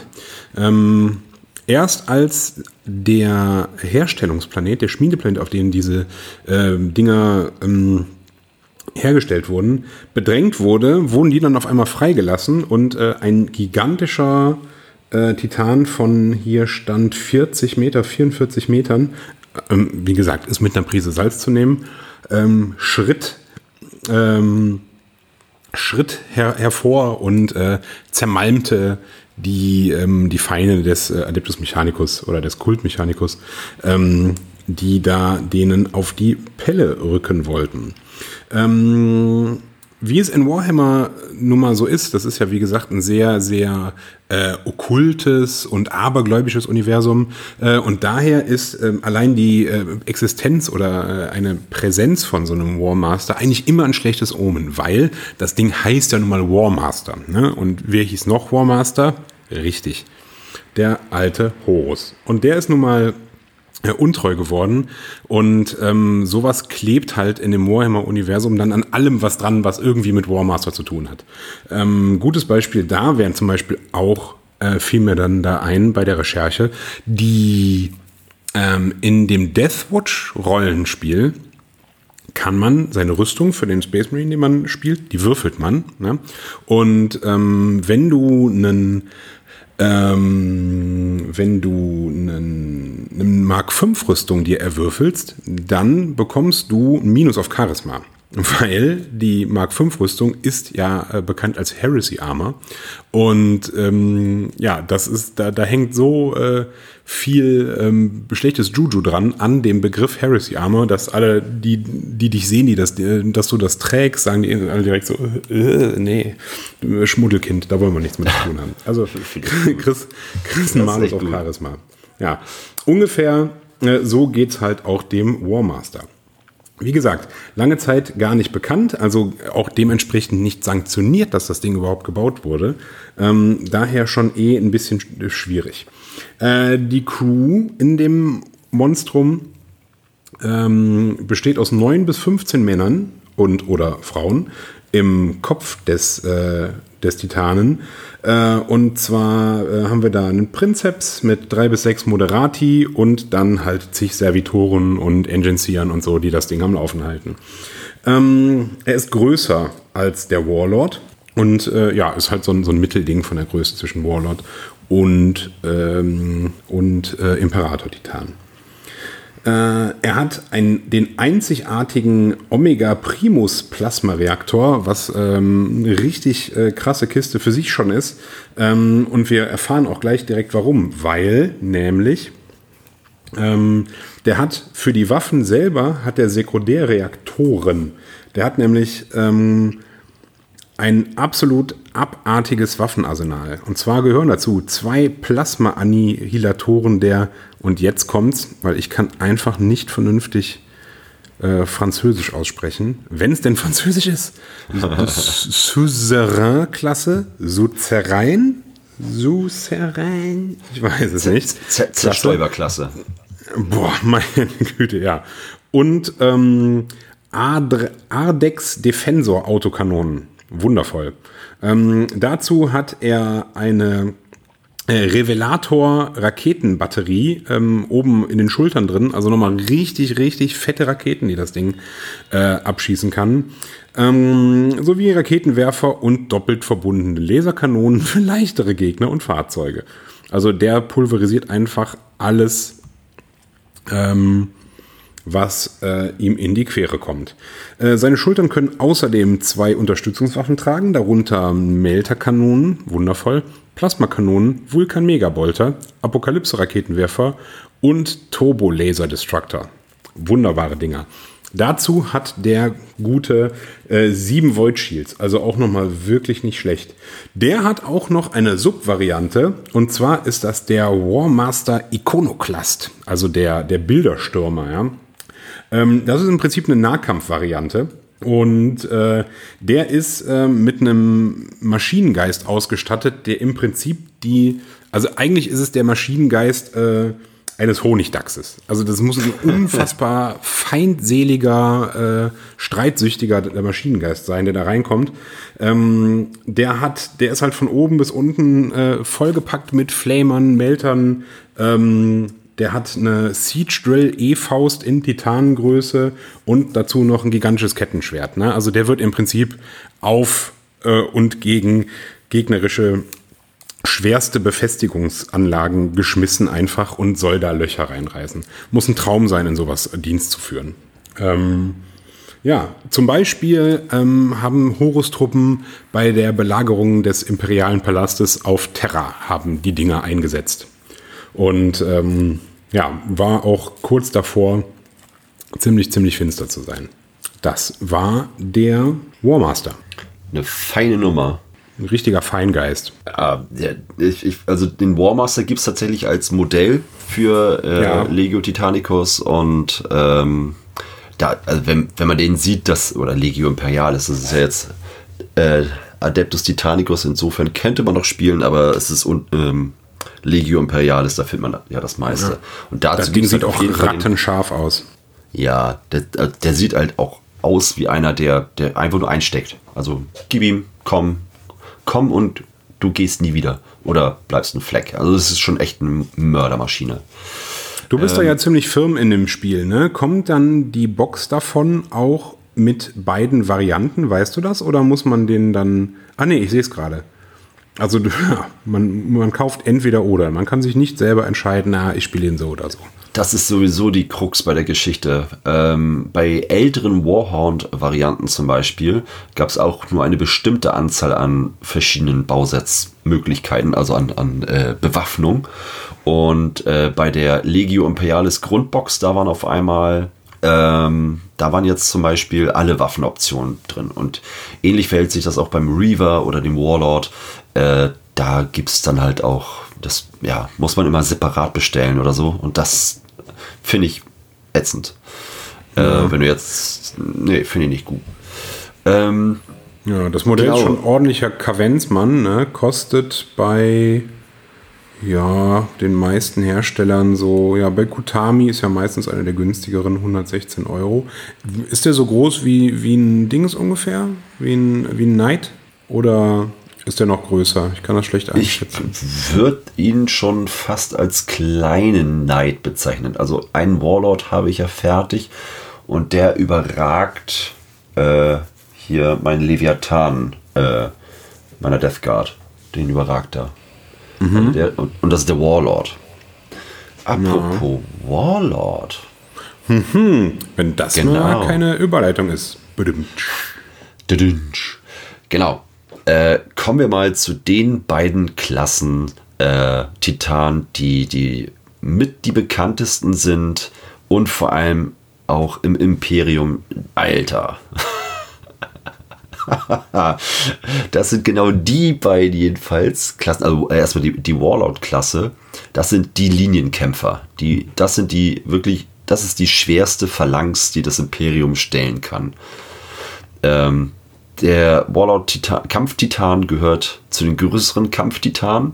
C: Erst als der Herstellungsplanet, der Schmiedeplanet, auf dem diese Dinger hergestellt wurden, bedrängt wurde, wurden die dann auf einmal freigelassen und ein gigantischer Titan von, hier stand 44 Metern, wie gesagt, ist mit einer Prise Salz zu nehmen, Schritt hervor und zermalmte die Feinde des Adeptus Mechanicus oder des Kult Mechanicus, die da denen auf die Pelle rücken wollten. Wie es in Warhammer nun mal so ist, das ist ja wie gesagt ein sehr, sehr okkultes und abergläubisches Universum und daher ist allein die Existenz oder eine Präsenz von so einem Warmaster eigentlich immer ein schlechtes Omen, weil das Ding heißt ja nun mal Warmaster, ne? Und wer hieß noch Warmaster? Richtig, der alte Horus. Und der ist nun mal untreu geworden und sowas klebt halt in dem Warhammer-Universum dann an allem was dran, was irgendwie mit Warmaster zu tun hat. Gutes Beispiel da wären zum Beispiel auch, fiel mir dann da ein bei der Recherche, die in dem Deathwatch-Rollenspiel kann man seine Rüstung für den Space Marine, den man spielt, die würfelt man. Ne? Und wenn du einen Mark 5 Rüstung dir erwürfelst, dann bekommst du ein Minus auf Charisma. Weil die Mark 5 Rüstung ist ja bekannt als Heresy Armor. Und das ist, da hängt so viel schlechtes Juju dran an dem Begriff Heresy Armor, dass alle, die dich sehen, dass du das trägst, sagen die alle direkt so, nee, Schmuddelkind, da wollen wir nichts mit zu tun haben. Also Chris ein Malus auf Charisma. Ja, ungefähr so geht's halt auch dem Warmaster. Wie gesagt, lange Zeit gar nicht bekannt, also auch dementsprechend nicht sanktioniert, dass das Ding überhaupt gebaut wurde. Daher schon ein bisschen schwierig. Die Crew in dem Monstrum besteht aus 9 bis 15 Männern oder Frauen im Kopf des Titanen. Und zwar haben wir da einen Prinzeps mit 3 bis 6 Moderati und dann halt zig Servitoren und Engineeren und so, die das Ding am Laufen halten. Er ist größer als der Warlord und ist halt so ein Mittelding von der Größe zwischen Warlord und Imperator-Titan. Er hat den einzigartigen Omega Primus Plasma-Reaktor, was eine richtig krasse Kiste für sich schon ist. Und wir erfahren auch gleich direkt warum. Weil nämlich der hat für die Waffen selber hat der Sekundärreaktoren. Der hat nämlich ein absolut abartiges Waffenarsenal. Und zwar gehören dazu 2 Plasma-Annihilatoren und jetzt kommt's, weil ich kann einfach nicht vernünftig Französisch aussprechen. Wenn es denn Französisch ist. Suzerain-Klasse, Suzerain, ich weiß es nicht.
B: Zerstäuber-Klasse.
C: Boah, meine Güte, ja. Und Ardex Defensor Autokanonen. Wundervoll. Dazu hat er eine Revelator-Raketenbatterie oben in den Schultern drin. Also nochmal richtig, richtig fette Raketen, die das Ding abschießen kann. Sowie Raketenwerfer und doppelt verbundene Laserkanonen für leichtere Gegner und Fahrzeuge. Also der pulverisiert einfach alles, was ihm in die Quere kommt. Seine Schultern können außerdem 2 Unterstützungswaffen tragen, darunter Melterkanonen, wundervoll, Plasmakanonen, Vulkan-Megabolter, Apokalypse-Raketenwerfer und Turbo-Laser-Destructor. Wunderbare Dinger. Dazu hat der gute 7 Void Shields, also auch nochmal wirklich nicht schlecht. Der hat auch noch eine Subvariante, und zwar ist das der Warmaster Iconoclast, also der Bilderstürmer. Ja? Das ist im Prinzip eine Nahkampfvariante. Und der ist mit einem Maschinengeist ausgestattet, der im Prinzip also eigentlich ist es der Maschinengeist eines Honigdachses. Also das muss ein unfassbar feindseliger, streitsüchtiger Maschinengeist sein, der da reinkommt. Der ist halt von oben bis unten vollgepackt mit Flamern, Meltern. Der hat eine Siege Drill E-Faust in Titanengröße und dazu noch ein gigantisches Kettenschwert. Ne? Also der wird im Prinzip auf und gegen gegnerische schwerste Befestigungsanlagen geschmissen einfach und soll da Löcher reinreißen. Muss ein Traum sein, in sowas Dienst zu führen. Zum Beispiel haben Horus-Truppen bei der Belagerung des imperialen Palastes auf Terra haben die Dinger eingesetzt. Und war auch kurz davor, ziemlich also zu sein. Das war der Warmaster.
B: Eine feine Nummer.
C: Ein richtiger Feingeist.
B: Also den Warmaster gibt es tatsächlich als Modell für Legio Titanicus und also wenn man den sieht, oder Legio Imperialis, das ist ja jetzt Adeptus Titanicus, insofern könnte man noch spielen, aber es ist Legio Imperialis, da findet man ja das meiste.
C: Ja.
B: Und dazu
C: das Ding sieht auch rattenscharf aus. Ja,
B: der sieht halt auch aus wie einer, der einfach nur einsteckt. Also gib ihm, komm und du gehst nie wieder. Oder bleibst ein Fleck. Also das ist schon echt eine Mördermaschine.
C: Du bist da ja ziemlich firm in dem Spiel, ne? Kommt dann die Box davon auch mit beiden Varianten, weißt du das? Oder muss man den dann... ich sehe es gerade. Also man kauft entweder oder. Man kann sich nicht selber entscheiden, ich spiele ihn so oder so.
B: Das ist sowieso die Krux bei der Geschichte. Bei älteren Warhound-Varianten zum Beispiel gab es auch nur eine bestimmte Anzahl an verschiedenen Bausetzmöglichkeiten, also an Bewaffnung. Und bei der Legio Imperialis Grundbox, da waren auf einmal... da waren jetzt zum Beispiel alle Waffenoptionen drin. Und ähnlich verhält sich das auch beim Reaver oder dem Warlord. Da gibt es dann halt auch, das muss man immer separat bestellen oder so. Und das finde ich ätzend. Wenn du jetzt, finde ich nicht gut.
C: Das Modell ist schon ordentlicher Kavenzmann, ne? Kostet bei den meisten Herstellern so, bei Kutami ist ja meistens eine der günstigeren, 116 €. Ist der so groß wie ein Dings ungefähr? Wie ein Knight? Oder ist der noch größer? Ich kann das schlecht einschätzen.
B: Ich würde ihn schon fast als kleinen Knight bezeichnen. Also einen Warlord habe ich ja fertig und der überragt hier meinen Leviathan meiner Death Guard. Den überragt er. Mhm. Also und das ist der Warlord. Apropos Warlord.
C: Wenn das mal keine Überleitung ist.
B: Genau. Kommen wir mal zu den beiden Klassen Titan, die mit die bekanntesten sind und vor allem auch im Imperium. Alter. Das sind genau die beiden jedenfalls Klassen, also erstmal die Warlord-Klasse, das sind die Linienkämpfer. Das ist die schwerste Phalanx, die das Imperium stellen kann. Der Warlord-Kampftitan gehört zu den größeren Kampftitanen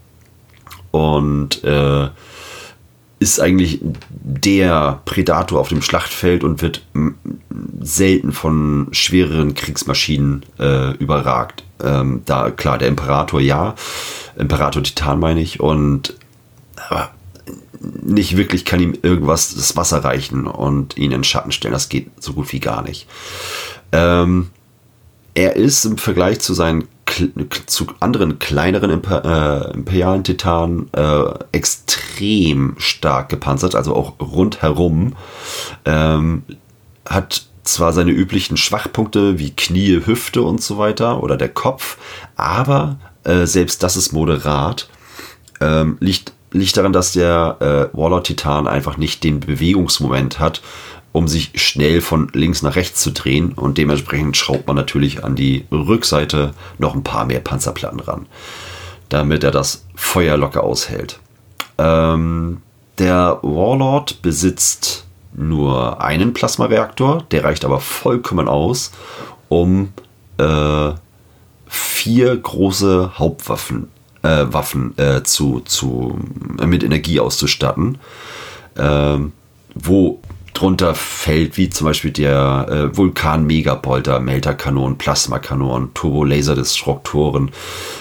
B: und ist eigentlich der Predator auf dem Schlachtfeld und wird selten von schwereren Kriegsmaschinen überragt. Der Imperator Imperator Titan meine ich, aber nicht wirklich kann ihm irgendwas das Wasser reichen und ihn in Schatten stellen. Das geht so gut wie gar nicht. Er ist im Vergleich zu seinen zu anderen kleineren imperialen Titanen extrem stark gepanzert, also auch rundherum. Hat zwar seine üblichen Schwachpunkte wie Knie, Hüfte und so weiter oder der Kopf, aber selbst das ist moderat. Liegt daran, dass der Warlord-Titan einfach nicht den Bewegungsmoment hat, um sich schnell von links nach rechts zu drehen, und dementsprechend schraubt man natürlich an die Rückseite noch ein paar mehr Panzerplatten ran, damit er das Feuer locker aushält. Der Warlord besitzt nur einen Plasmareaktor, der reicht aber vollkommen aus, um 4 große Hauptwaffen mit Energie auszustatten, wo drunter fällt, wie zum Beispiel der Vulkan-Megabolter, Melterkanonen, Plasmakanonen, Turbo-Laser-Destruktoren,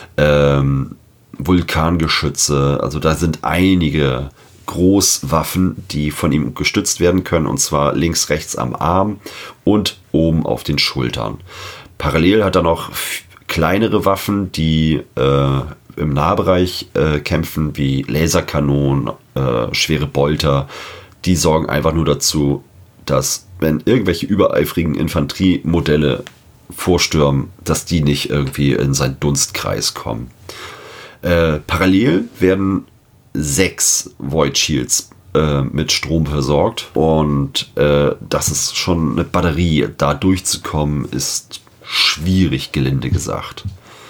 B: Vulkangeschütze. Also da sind einige Großwaffen, die von ihm gestützt werden können, und zwar links, rechts am Arm und oben auf den Schultern. Parallel hat er noch kleinere Waffen, die im Nahbereich kämpfen, wie Laserkanonen, schwere Bolter. Die sorgen einfach nur dazu, dass, wenn irgendwelche übereifrigen Infanteriemodelle vorstürmen, dass die nicht irgendwie in seinen Dunstkreis kommen. Parallel werden 6 Void Shields mit Strom versorgt, und das ist schon eine Batterie. Da durchzukommen ist schwierig, gelinde gesagt.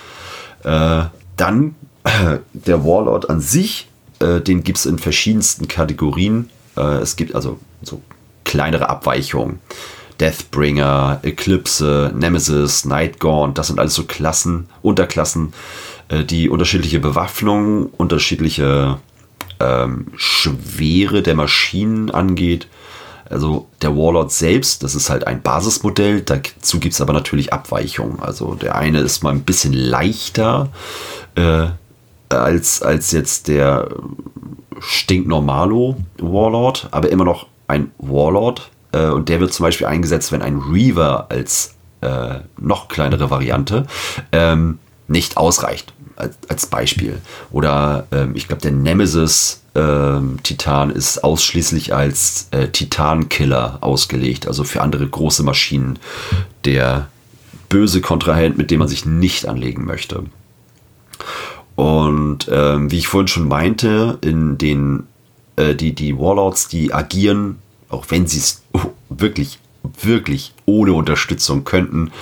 B: Dann der Warlord an sich, den gibt es in verschiedensten Kategorien. Es gibt also so kleinere Abweichungen. Deathbringer, Eclipse, Nemesis, Nightgaunt, das sind alles so Unterklassen, die unterschiedliche Bewaffnung, unterschiedliche Schwere der Maschinen angeht. Also der Warlord selbst, das ist halt ein Basismodell, dazu gibt es aber natürlich Abweichungen. Also der eine ist mal ein bisschen leichter als jetzt der stinknormalo Warlord, aber immer noch ein Warlord, und der wird zum Beispiel eingesetzt, wenn ein Reaver als noch kleinere Variante nicht ausreicht, als Beispiel. Oder ich glaube, der Nemesis Titan ist ausschließlich als Titan-Killer ausgelegt, also für andere große Maschinen, der böse Kontrahent, mit dem man sich nicht anlegen möchte. Und wie ich vorhin schon meinte, in den die Warlords, die agieren, auch wenn sie es wirklich ohne Unterstützung könnten,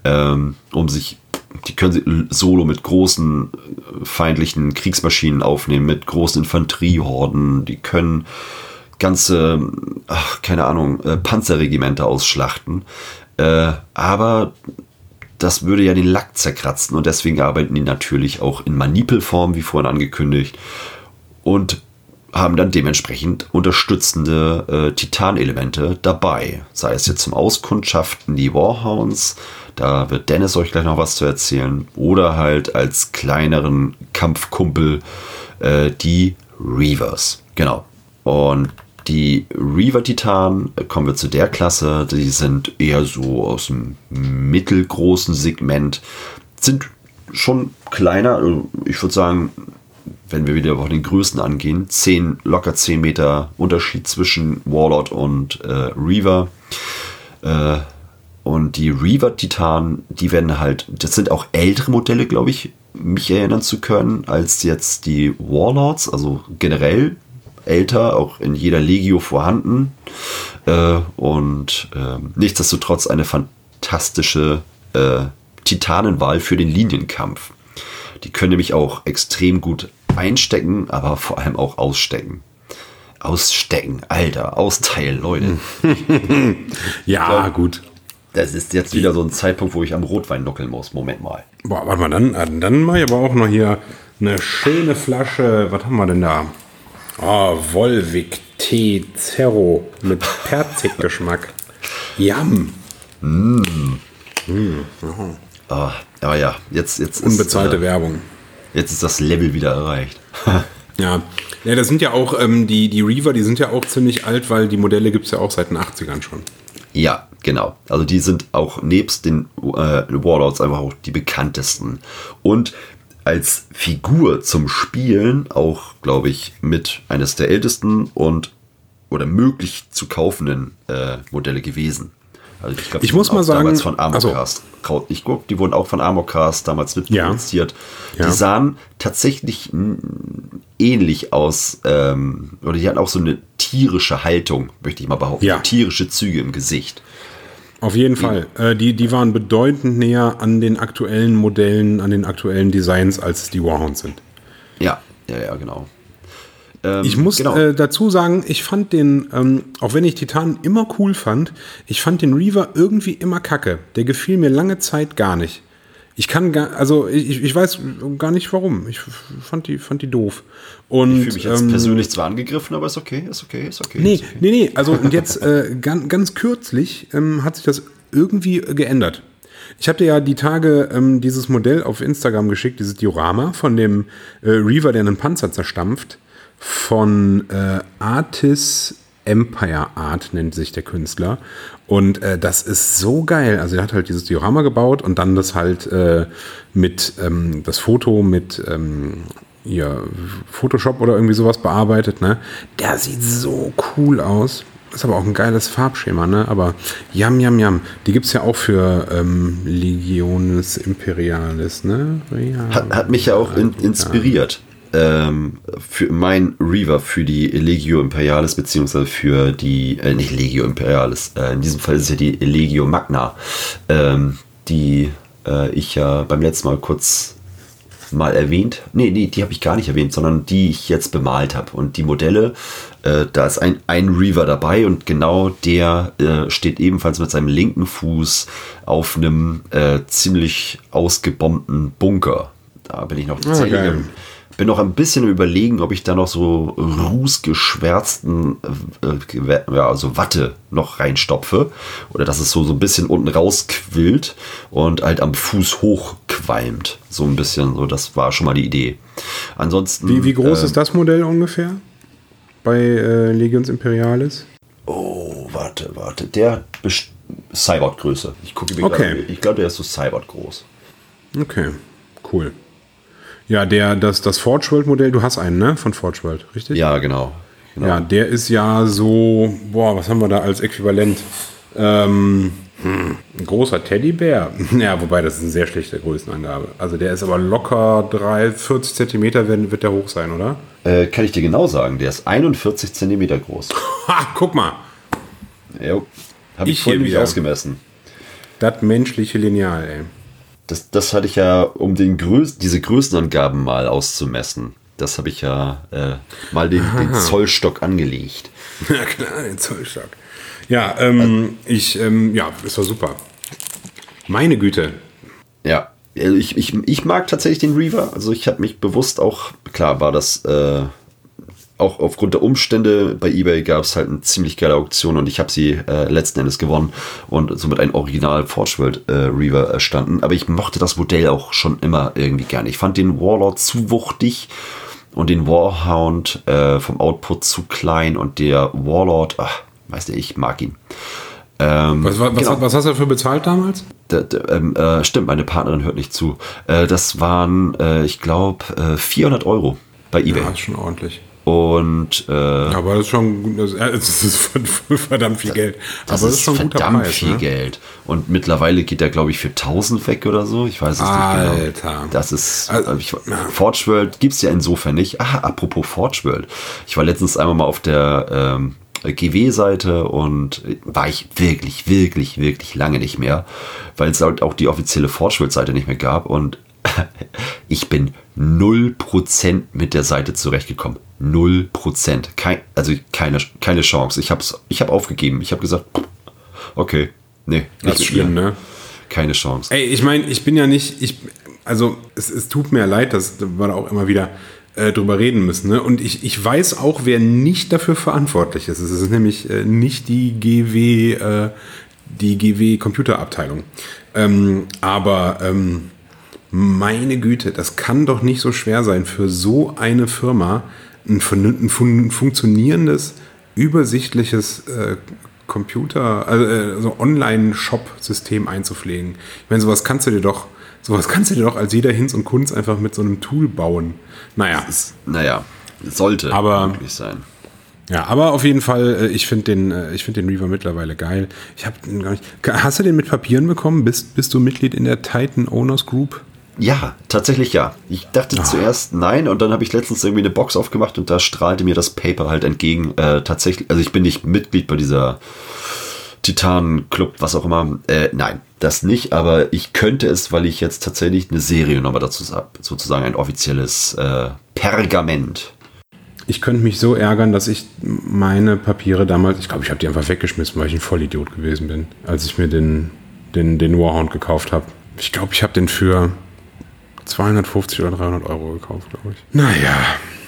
B: die können sie solo mit großen feindlichen Kriegsmaschinen aufnehmen, mit großen Infanteriehorden, die können ganze, Panzerregimenter ausschlachten, aber das würde ja den Lack zerkratzen, und deswegen arbeiten die natürlich auch in Manipelform, wie vorhin angekündigt, und haben dann dementsprechend unterstützende Titanelemente dabei. Sei es jetzt zum Auskundschaften die Warhounds, da wird Dennis euch gleich noch was zu erzählen, oder halt als kleineren Kampfkumpel die Reavers. Genau. Und die Reaver-Titanen, kommen wir zu der Klasse, die sind eher so aus dem mittelgroßen Segment, sind schon kleiner, ich würde sagen, wenn wir wieder auf den Größen angehen, locker 10 Meter Unterschied zwischen Warlord und Reaver. Und die Reaver-Titanen, die werden halt, das sind auch ältere Modelle, glaube ich, mich erinnern zu können, als jetzt die Warlords, also generell älter, auch in jeder Legio vorhanden, und nichtsdestotrotz eine fantastische Titanenwahl für den Linienkampf. Die können nämlich auch extrem gut einstecken, aber vor allem auch ausstecken. Ausstecken, Alter, austeilen, Leute.
C: Ja, gut.
B: Das ist jetzt wieder so ein Zeitpunkt, wo ich am Rotwein nuckeln muss. Moment mal.
C: Boah, warte mal, dann mache ich aber auch noch hier eine schöne Flasche. Was haben wir denn da? Volvic Tee Zero mit Perzig-Geschmack. Yum.
B: Aber ja, jetzt
C: unbezahlte Werbung.
B: Jetzt ist das Level wieder erreicht.
C: Ja, das sind ja auch die Reaver, die sind ja auch ziemlich alt, weil die Modelle gibt es ja auch seit den 80ern schon.
B: Ja, Genau. Also die sind auch nebst den Warlords einfach auch die bekanntesten. Und als Figur zum Spielen auch, glaube ich, mit eines der ältesten oder möglich zu kaufenden Modelle gewesen. Also ich glaube,
C: ich muss mal sagen,
B: damals von Armorcast. Ich glaube, die wurden auch von Armorcast damals mitproduziert.
C: Ja.
B: Die sahen tatsächlich ähnlich aus, oder die hatten auch so eine tierische Haltung, möchte ich mal behaupten.
C: Ja.
B: Tierische Züge im Gesicht.
C: Auf jeden Fall. Die waren bedeutend näher an den aktuellen Modellen, an den aktuellen Designs, als die Warhounds sind.
B: Ja, genau.
C: Ich muss dazu sagen, ich fand den, auch wenn ich Titan immer cool fand, ich fand den Reaver irgendwie immer kacke. Der gefiel mir lange Zeit gar nicht. Ich weiß gar nicht warum. Ich fand die doof. Und,
B: ich fühle mich jetzt persönlich zwar angegriffen, aber ist okay.
C: Nee. Also und jetzt ganz kürzlich hat sich das irgendwie geändert. Ich habe dir ja die Tage dieses Modell auf Instagram geschickt, dieses Diorama von dem Reaver, der einen Panzer zerstampft, von Artis Empire Art nennt sich der Künstler. Und das ist so geil. Also er hat halt dieses Diorama gebaut und dann das halt mit das Foto mit Photoshop oder irgendwie sowas bearbeitet. Ne? Der sieht so cool aus. Ist aber auch ein geiles Farbschema, ne? Aber Yam. Die gibt es ja auch für Legiones Imperialis, ne? Ja,
B: hat mich ja auch inspiriert. Für mein Reaver, für die Legio Imperialis, beziehungsweise für die, nicht Legio Imperialis, in diesem Fall ist es ja die Legio Magna, die ich ja beim letzten Mal kurz mal erwähnt. Nee, die habe ich gar nicht erwähnt, sondern die ich jetzt bemalt habe. Und die Modelle, da ist ein Reaver dabei und genau der steht ebenfalls mit seinem linken Fuß auf einem ziemlich ausgebombten Bunker. Da bin ich noch bin noch ein bisschen im Überlegen, ob ich da noch so rußgeschwärzten so Watte noch reinstopfe oder dass es so ein bisschen unten rausquillt und halt am Fuß hochqualmt. So ein bisschen, so das war schon mal die Idee. Ansonsten.
C: Wie groß ist das Modell ungefähr bei Legions Imperialis?
B: Oh, warte. Der Cyborg-Größe. Ich gucke mir gerade. Ich glaube, der ist so Cyborg groß.
C: Okay, cool. Ja, das Forge World Modell, du hast einen, ne? Von Forge World, richtig?
B: Ja, genau.
C: Ja, der ist ja so, was haben wir da als Äquivalent? Ein großer Teddybär. Ja, wobei, das ist eine sehr schlechte Größenangabe. Also der ist aber locker 40 Zentimeter wird der hoch sein, oder?
B: Kann ich dir genau sagen, der ist 41 Zentimeter groß.
C: Ha, guck mal.
B: Jo, habe ich vorhin nicht ausgemessen.
C: Das menschliche Lineal, ey.
B: Das hatte ich ja, um diese Größenangaben mal auszumessen. Das habe ich ja mal den Zollstock angelegt.
C: Ja klar, den Zollstock. Ja, ist doch super. Meine Güte.
B: Ja, ich mag tatsächlich den Reaver. Also ich habe mich bewusst auch, klar war das auch aufgrund der Umstände, bei eBay gab es halt eine ziemlich geile Auktion und ich habe sie letzten Endes gewonnen und somit ein Original Forge World Reaver erstanden. Aber ich mochte das Modell auch schon immer irgendwie gerne. Ich fand den Warlord zu wuchtig und den Warhound vom Output zu klein und der Warlord, weißt du, ich mag ihn.
C: Was hast du dafür bezahlt damals?
B: Stimmt, meine Partnerin hört nicht zu. Das waren, ich glaube, 400 € bei eBay.
C: Ja, ist schon ordentlich.
B: Und
C: aber das ist schon, das ist verdammt viel Geld.
B: Das
C: aber
B: ist schon
C: ein guter
B: verdammt
C: Preis,
B: viel Geld. Und mittlerweile geht der, glaube ich, für 1000 weg oder so. Ich weiß es nicht genau.
C: Alter.
B: Das ist, Forge World gibt es ja insofern nicht. Apropos Forge World. Ich war letztens einmal mal auf der GW-Seite und war ich wirklich, wirklich, wirklich lange nicht mehr, weil es halt auch die offizielle Forge World-Seite nicht mehr gab und ich bin 0% mit der Seite zurechtgekommen. 0%. Keine Chance. Ich habe aufgegeben. Ich habe gesagt, okay, nee.
C: Das ist schlimm, ne?
B: Keine Chance.
C: Ey, ich meine, ich bin ja nicht, es tut mir leid, dass wir da auch immer wieder drüber reden müssen. Ne? Und ich weiß auch, wer nicht dafür verantwortlich ist. Es ist nämlich nicht die GW Computerabteilung. Aber meine Güte, das kann doch nicht so schwer sein, für so eine Firma ein funktionierendes, übersichtliches Computer, also so Online-Shop-System einzupflegen. Ich meine, sowas kannst du dir doch als jeder Hinz und Kunz einfach mit so einem Tool bauen.
B: Sollte
C: aber
B: möglich sein.
C: Ja, aber auf jeden Fall, ich finde den Reaver mittlerweile geil. Ich habe den gar nicht. Hast du den mit Papieren bekommen? Bist du Mitglied in der Titan Owners Group?
B: Ja, tatsächlich ja. Ich dachte zuerst nein und dann habe ich letztens irgendwie eine Box aufgemacht und da strahlte mir das Paper halt entgegen. Tatsächlich, also ich bin nicht Mitglied bei dieser Titan-Club, was auch immer. Nein, das nicht, aber ich könnte es, weil ich jetzt tatsächlich eine Seriennummer dazu habe. Sozusagen ein offizielles Pergament.
C: Ich könnte mich so ärgern, dass ich meine Papiere damals, ich glaube, ich habe die einfach weggeschmissen, weil ich ein Vollidiot gewesen bin, als ich mir den Warhound gekauft habe. Ich glaube, ich habe den für 250 oder 300 Euro gekauft, glaube ich. Naja.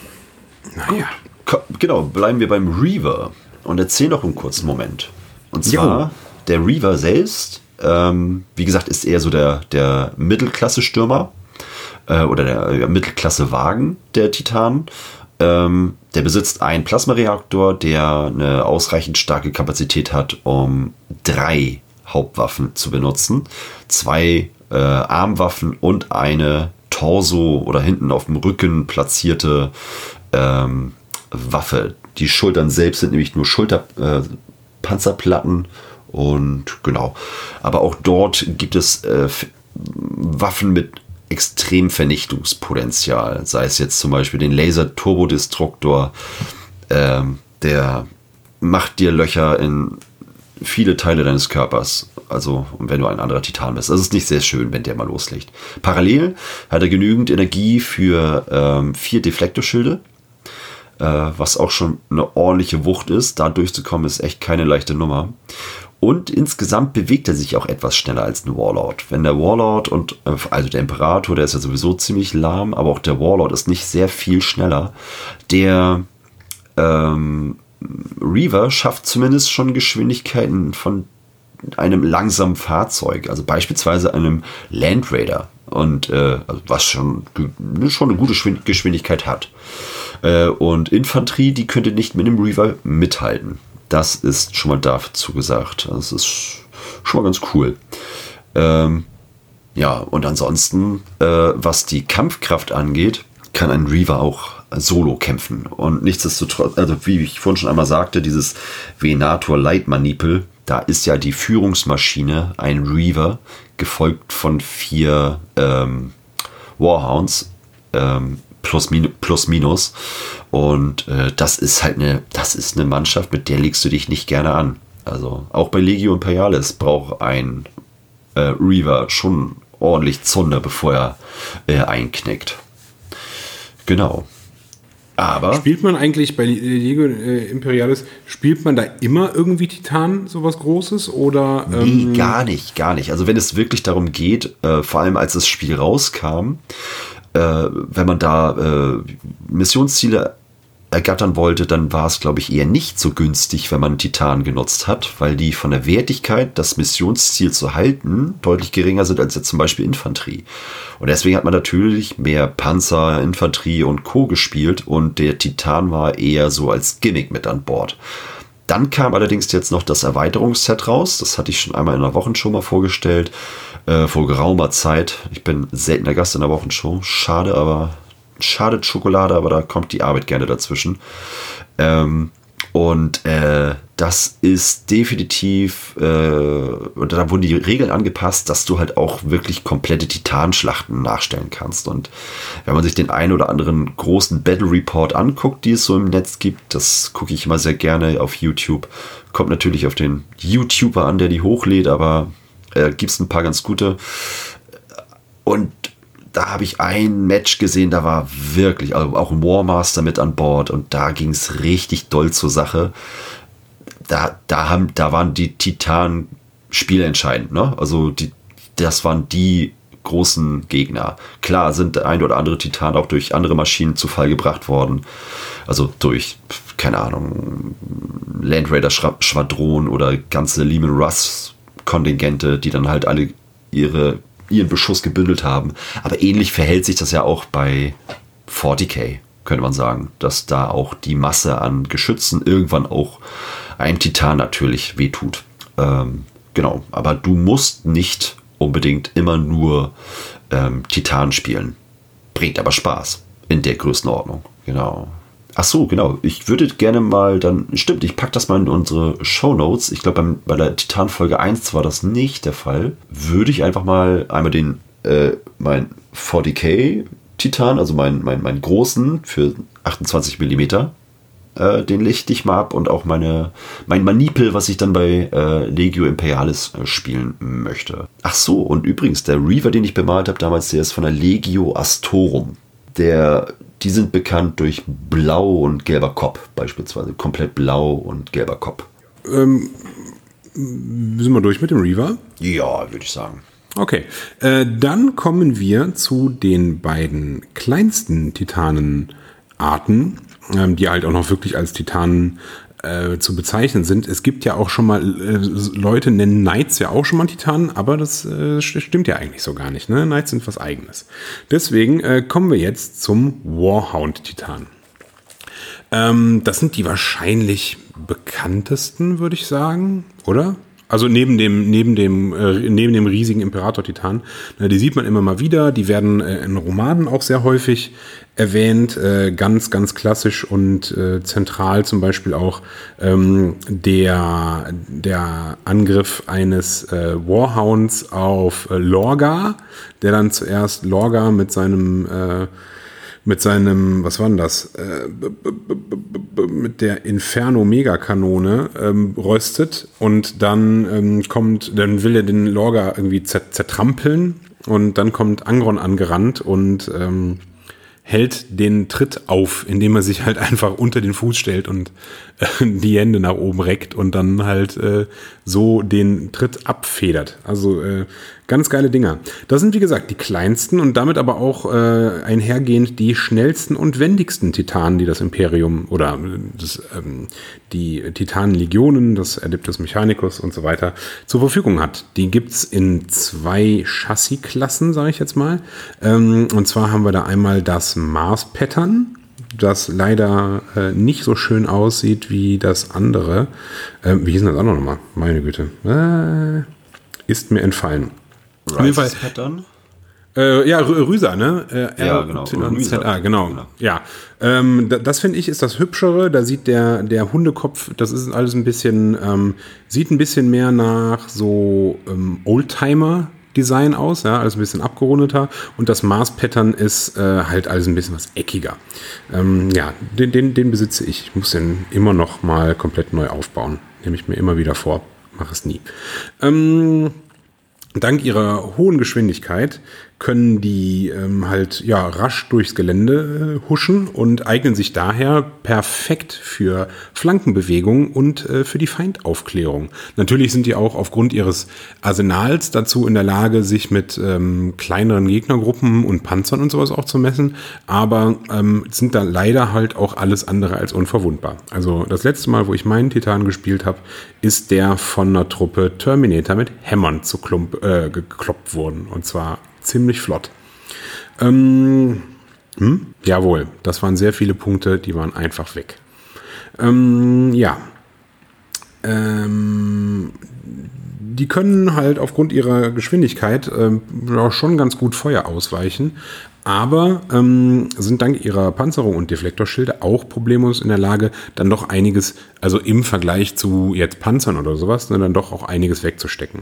B: Genau, bleiben wir beim Reaver und erzähl noch einen kurzen Moment. Und zwar, der Reaver selbst, wie gesagt, ist eher so der Mittelklasse-Stürmer oder der Mittelklasse-Wagen der Titan. Der besitzt einen Plasmareaktor, der eine ausreichend starke Kapazität hat, um 3 Hauptwaffen zu benutzen. 2 Armwaffen und eine Torso oder hinten auf dem Rücken platzierte Waffe. Die Schultern selbst sind nämlich nur Panzerplatten und genau. Aber auch dort gibt es Waffen mit extrem Vernichtungspotenzial, sei es jetzt zum Beispiel den Laser-Turbodestruktor, der macht dir Löcher in viele Teile deines Körpers, also wenn du ein anderer Titan bist. Das ist nicht sehr schön, wenn der mal loslegt. Parallel hat er genügend Energie für 4 Deflektorschilde, was auch schon eine ordentliche Wucht ist. Da durchzukommen ist echt keine leichte Nummer. Und insgesamt bewegt er sich auch etwas schneller als ein Warlord. Wenn der Warlord also der Imperator, der ist ja sowieso ziemlich lahm, aber auch der Warlord ist nicht sehr viel schneller. Der Reaver schafft zumindest schon Geschwindigkeiten von einem langsamen Fahrzeug, also beispielsweise einem Land Raider, und was schon eine gute Geschwindigkeit hat. Und Infanterie, die könnte nicht mit dem Reaver mithalten. Das ist schon mal dazu gesagt. Das ist schon mal ganz cool. Ja, und ansonsten, was die Kampfkraft angeht, kann ein Reaver auch solo kämpfen. Und nichtsdestotrotz, also wie ich vorhin schon einmal sagte, dieses Venator Light Manipel, da ist ja die Führungsmaschine ein Reaver, gefolgt von 4 Warhounds, plus minus. Und das ist halt eine Mannschaft, mit der legst du dich nicht gerne an. Also auch bei Legio Imperialis braucht ein Reaver schon ordentlich Zunder, bevor er einknickt. Genau. Aber
C: spielt man eigentlich bei Legio Imperialis, spielt man da immer irgendwie Titan, sowas Großes? Oder,
B: nee, gar nicht. Also wenn es wirklich darum geht, vor allem als das Spiel rauskam, wenn man da Missionsziele ergattern wollte, dann war es, glaube ich, eher nicht so günstig, wenn man Titan genutzt hat, weil die von der Wertigkeit, das Missionsziel zu halten, deutlich geringer sind als jetzt zum Beispiel Infanterie. Und deswegen hat man natürlich mehr Panzer, Infanterie und Co. gespielt und der Titan war eher so als Gimmick mit an Bord. Dann kam allerdings jetzt noch das Erweiterungsset raus. Das hatte ich schon einmal in der Wochenshow mal vorgestellt, vor geraumer Zeit. Ich bin seltener Gast in der Wochenshow. Schadet Schokolade, aber da kommt die Arbeit gerne dazwischen. Das ist definitiv, und da wurden die Regeln angepasst, dass du halt auch wirklich komplette Titanschlachten nachstellen kannst. Und wenn man sich den einen oder anderen großen Battle Report anguckt, die es so im Netz gibt, das gucke ich immer sehr gerne auf YouTube. Kommt natürlich auf den YouTuber an, der die hochlädt, aber gibt es ein paar ganz gute. Und da habe ich ein Match gesehen, da war wirklich, also auch ein Warmaster mit an Bord und da ging es richtig doll zur Sache. Da waren die Titanen spielentscheidend, ne? Also das waren die großen Gegner. Klar sind der ein oder andere Titan auch durch andere Maschinen zu Fall gebracht worden. Also durch, keine Ahnung, Land Raider Schwadron oder ganze Leman Russ Kontingente, die dann halt alle ihren Beschuss gebündelt haben. Aber ähnlich verhält sich das ja auch bei 40k, könnte man sagen, dass da auch die Masse an Geschützen irgendwann auch einem Titan natürlich wehtut. Genau, aber du musst nicht unbedingt immer nur Titan spielen. Bringt aber Spaß in der Größenordnung. Genau. Ach so, genau. Ich würde gerne mal stimmt, ich packe das mal in unsere Shownotes. Ich glaube, bei der Titan-Folge 1 war das nicht der Fall. Würde ich einfach mal einmal mein 40K Titan, also meinen großen für 28 mm, den lichte ich mal ab und auch mein Manipel, was ich dann bei Legio Imperialis spielen möchte. Ach so, und übrigens, der Reaver, den ich bemalt habe damals, der ist von der Legio Astorum. Die sind bekannt durch blau und gelber Kopf beispielsweise. Komplett blau und gelber Kopf.
C: Sind wir durch mit dem Reaver?
B: Ja, würde ich sagen.
C: Okay, dann kommen wir zu den beiden kleinsten Titanenarten, die halt auch noch wirklich als Titanen zu bezeichnen sind. Es gibt ja auch schon mal, Leute nennen Knights ja auch schon mal Titanen, aber das stimmt ja eigentlich so gar nicht. Ne? Knights sind was Eigenes. Deswegen kommen wir jetzt zum Warhound-Titan. Das sind die wahrscheinlich bekanntesten, würde ich sagen, oder? Also neben dem riesigen Imperator-Titan. Die sieht man immer mal wieder. Die werden in Romanen auch sehr häufig erwähnt. Ganz, ganz klassisch und zentral zum Beispiel auch der Angriff eines Warhounds auf Lorgar, der dann zuerst Lorgar mit seinem, was war denn das? Mit der Inferno-Megakanone röstet und dann will er den Lorgar irgendwie zertrampeln und dann kommt Angron angerannt und hält den Tritt auf, indem er sich halt einfach unter den Fuß stellt und die Hände nach oben reckt und dann halt so den Tritt abfedert. Also ganz geile Dinger. Das sind wie gesagt die kleinsten und damit aber auch einhergehend die schnellsten und wendigsten Titanen, die das Imperium oder die Titanenlegionen, das Adeptus Mechanicus und so weiter zur Verfügung hat. Die gibt's in 2 Chassis-Klassen, sage ich jetzt mal. Und zwar haben wir da einmal das Mars-Pattern, das leider nicht so schön aussieht wie das andere. Wie hieß denn das andere nochmal? Meine Güte. Ist mir entfallen. Auf jeden Fall.
B: Pattern?
C: Ja, Rüsa, ne?
B: Ja, genau.
C: Rüsa. Genau. Ja. Das finde ich ist das Hübschere. Da sieht der Hundekopf, das ist alles ein bisschen, sieht ein bisschen mehr nach so Oldtimer-Design aus, ja, alles ein bisschen abgerundeter. Und das Mars-Pattern ist halt alles ein bisschen was eckiger. Ja, den besitze ich. Ich muss den immer noch mal komplett neu aufbauen. Nehme ich mir immer wieder vor. Mache es nie. Dank ihrer hohen Geschwindigkeit können die halt ja rasch durchs Gelände huschen und eignen sich daher perfekt für Flankenbewegungen und für die Feindaufklärung. Natürlich sind die auch aufgrund ihres Arsenals dazu in der Lage, sich mit kleineren Gegnergruppen und Panzern und sowas auch zu messen, aber sind da leider halt auch alles andere als unverwundbar. Also das letzte Mal, wo ich meinen Titan gespielt habe, ist der von einer Truppe Terminator mit Hämmern gekloppt worden, und zwar ziemlich flott. Jawohl, das waren sehr viele Punkte, die waren einfach weg. Ja. Die können halt aufgrund ihrer Geschwindigkeit auch schon ganz gut Feuer ausweichen, aber sind dank ihrer Panzerung und Deflektorschilde auch problemlos in der Lage, dann doch einiges, also im Vergleich zu jetzt Panzern oder sowas, dann doch auch einiges wegzustecken.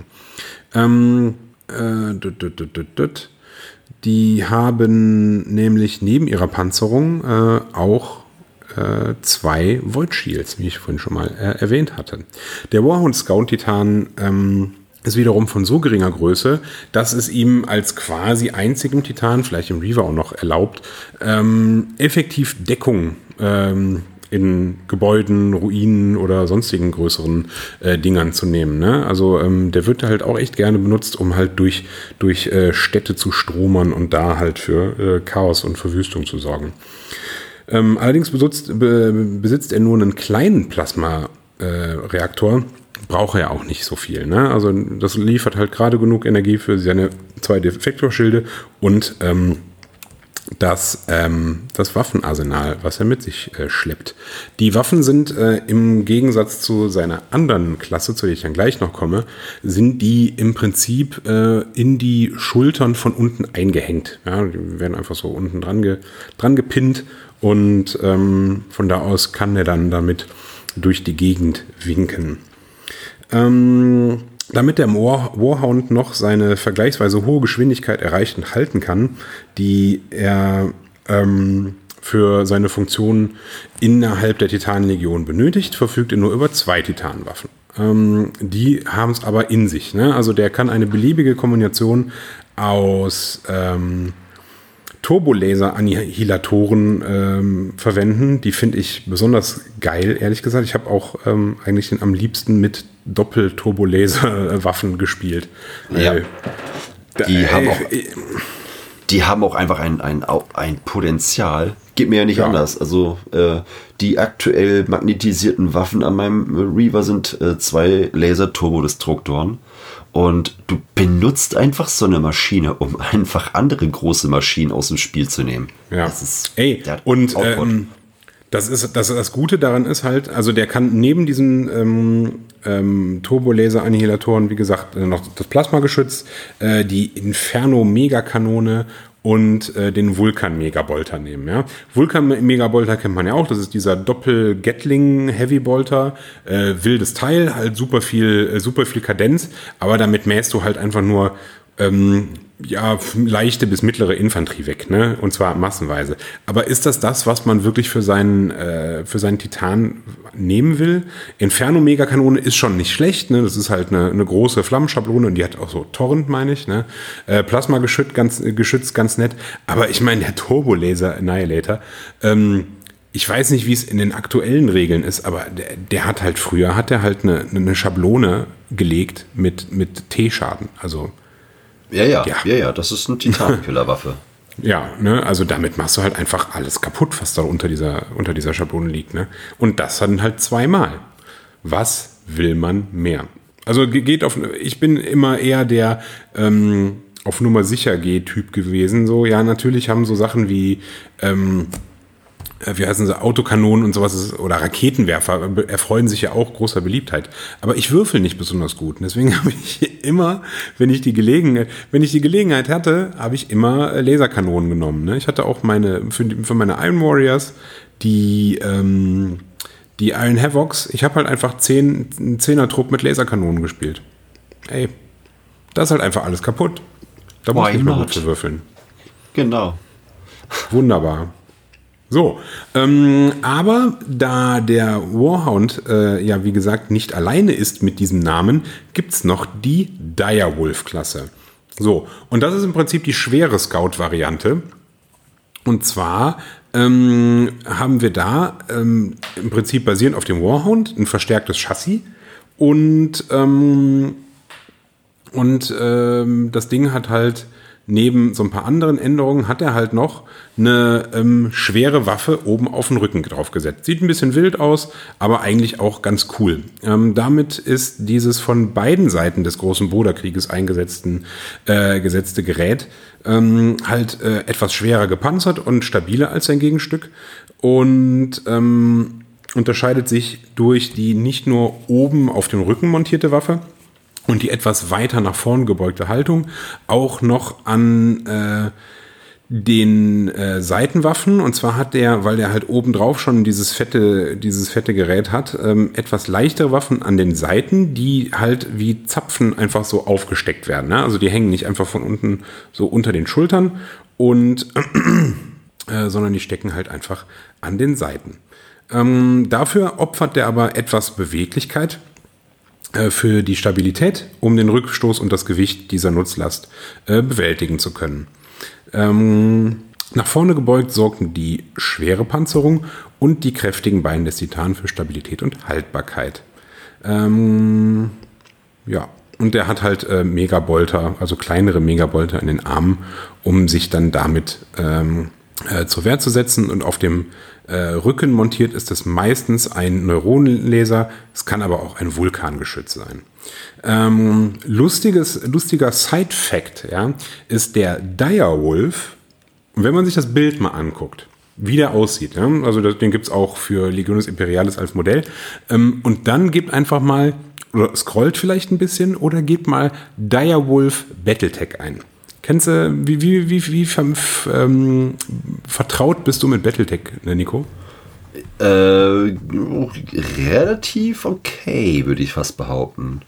C: Die haben nämlich neben ihrer Panzerung auch 2 Void Shields, wie ich vorhin schon mal erwähnt hatte. Der Warhound Scout Titan ist wiederum von so geringer Größe, dass es ihm als quasi einzigem Titan, vielleicht im Reaver auch noch erlaubt, effektiv Deckung in Gebäuden, Ruinen oder sonstigen größeren Dingern zu nehmen. Ne? Also der wird halt auch echt gerne benutzt, um halt durch Städte zu stromern und da halt für Chaos und Verwüstung zu sorgen. Allerdings besitzt er nur einen kleinen Plasma-Reaktor, braucht er auch nicht so viel. Ne? Also das liefert halt gerade genug Energie für seine 2 Deflektorschilde und das Waffenarsenal, was er mit sich schleppt. Die Waffen sind im Gegensatz zu seiner anderen Klasse, zu der ich dann gleich noch komme, sind die im Prinzip in die Schultern von unten eingehängt. Ja, die werden einfach so unten dran gepinnt und von da aus kann er dann damit durch die Gegend winken. Damit der Warhound noch seine vergleichsweise hohe Geschwindigkeit erreicht und halten kann, die er für seine Funktion innerhalb der Titanenlegion benötigt, verfügt er nur über 2 Titanenwaffen. Die haben es aber in sich. Ne? Also der kann eine beliebige Kombination aus Turbolaser-Annihilatoren verwenden. Die finde ich besonders geil, ehrlich gesagt. Ich habe auch eigentlich den am liebsten mit Doppel-Turbolaser-Waffen gespielt.
B: Ja. Die haben auch einfach ein Potenzial. Geht mir ja nicht anders. Also die aktuell magnetisierten Waffen an meinem Reaver sind 2 Laser-Turbodestruktoren. Und du benutzt einfach so eine Maschine, um einfach andere große Maschinen aus dem Spiel zu nehmen.
C: Ja. Das Gute daran ist halt, also der kann neben diesen Turbolaser-Annihilatoren, wie gesagt, noch das Plasmageschütz, die Inferno-Megakanone und den Vulkan-Megabolter nehmen. Ja? Vulkan-Megabolter kennt man ja auch, das ist dieser Doppel-Gatling-Heavy-Bolter, wildes Teil, halt super viel Kadenz, aber damit mähst du halt einfach nur leichte bis mittlere Infanterie weg, ne? Und zwar massenweise. Aber ist das, was man wirklich für seinen Titan nehmen will? Inferno-Megakanone ist schon nicht schlecht, ne? Das ist halt eine große Flammenschablone und die hat auch so Torrent, meine ich, ne? Plasma-Geschütz ganz nett. Aber ich meine, der Turbolaser-Annihilator, ich weiß nicht, wie es in den aktuellen Regeln ist, aber der hat halt früher, eine Schablone gelegt mit T-Schaden, also
B: Ja, das ist eine Titankillerwaffe.
C: Ja, ne, also damit machst du halt einfach alles kaputt, was da unter dieser Schablone liegt, ne? Und das dann halt 2-mal. Was will man mehr? Also ich bin immer eher der auf Nummer sicher G-Typ gewesen. So, ja, natürlich haben so Sachen wie wie heißen sie, Autokanonen und sowas oder Raketenwerfer erfreuen sich ja auch großer Beliebtheit. Aber ich würfel nicht besonders gut. Und deswegen habe ich immer, wenn ich die Gelegenheit hatte, habe ich immer Laserkanonen genommen. Ne? Ich hatte auch für meine Iron Warriors die Iron Havocs. Ich habe halt einfach 10er-Trupp mit Laserkanonen gespielt. Ey, da ist halt einfach alles kaputt. Da muss ich nicht mehr gut für würfeln.
B: Genau.
C: Wunderbar. So, aber da der Warhound wie gesagt nicht alleine ist mit diesem Namen, gibt's noch die Direwolf-Klasse. So, und das ist im Prinzip die schwere Scout-Variante. Und zwar haben wir da im Prinzip basierend auf dem Warhound ein verstärktes Chassis und das Ding hat halt neben so ein paar anderen Änderungen hat er halt noch eine schwere Waffe oben auf den Rücken draufgesetzt. Sieht ein bisschen wild aus, aber eigentlich auch ganz cool. Damit ist dieses von beiden Seiten des großen Bruderkrieges gesetzte Gerät halt etwas schwerer gepanzert und stabiler als sein Gegenstück und unterscheidet sich durch die nicht nur oben auf dem Rücken montierte Waffe und die etwas weiter nach vorn gebeugte Haltung auch noch an den Seitenwaffen. Und zwar hat der, weil der halt obendrauf schon dieses fette Gerät hat, etwas leichtere Waffen an den Seiten, die halt wie Zapfen einfach so aufgesteckt werden. Ne? Also die hängen nicht einfach von unten so unter den Schultern und sondern die stecken halt einfach an den Seiten. Dafür opfert der aber etwas Beweglichkeit für die Stabilität, um den Rückstoß und das Gewicht dieser Nutzlast bewältigen zu können. Nach vorne gebeugt sorgten die schwere Panzerung und die kräftigen Beine des Titan für Stabilität und Haltbarkeit. Und der hat halt Megabolter, also kleinere Megabolter in den Armen, um sich dann damit zur Wehr zu setzen. Und auf dem Rücken montiert ist es meistens ein Neuronenlaser, es kann aber auch ein Vulkangeschütz sein. Lustiger Side-Fact, ja, ist der Direwolf Und wenn man sich das Bild mal anguckt, wie der aussieht, ja? Also den gibt es auch für Legionis Imperialis als Modell, und dann gebt einfach mal, oder scrollt vielleicht ein bisschen, oder gebt mal Direwolf Battletech ein. Kennst du, wie vertraut bist du mit Battletech, Nico?
B: Relativ okay, würde ich fast behaupten.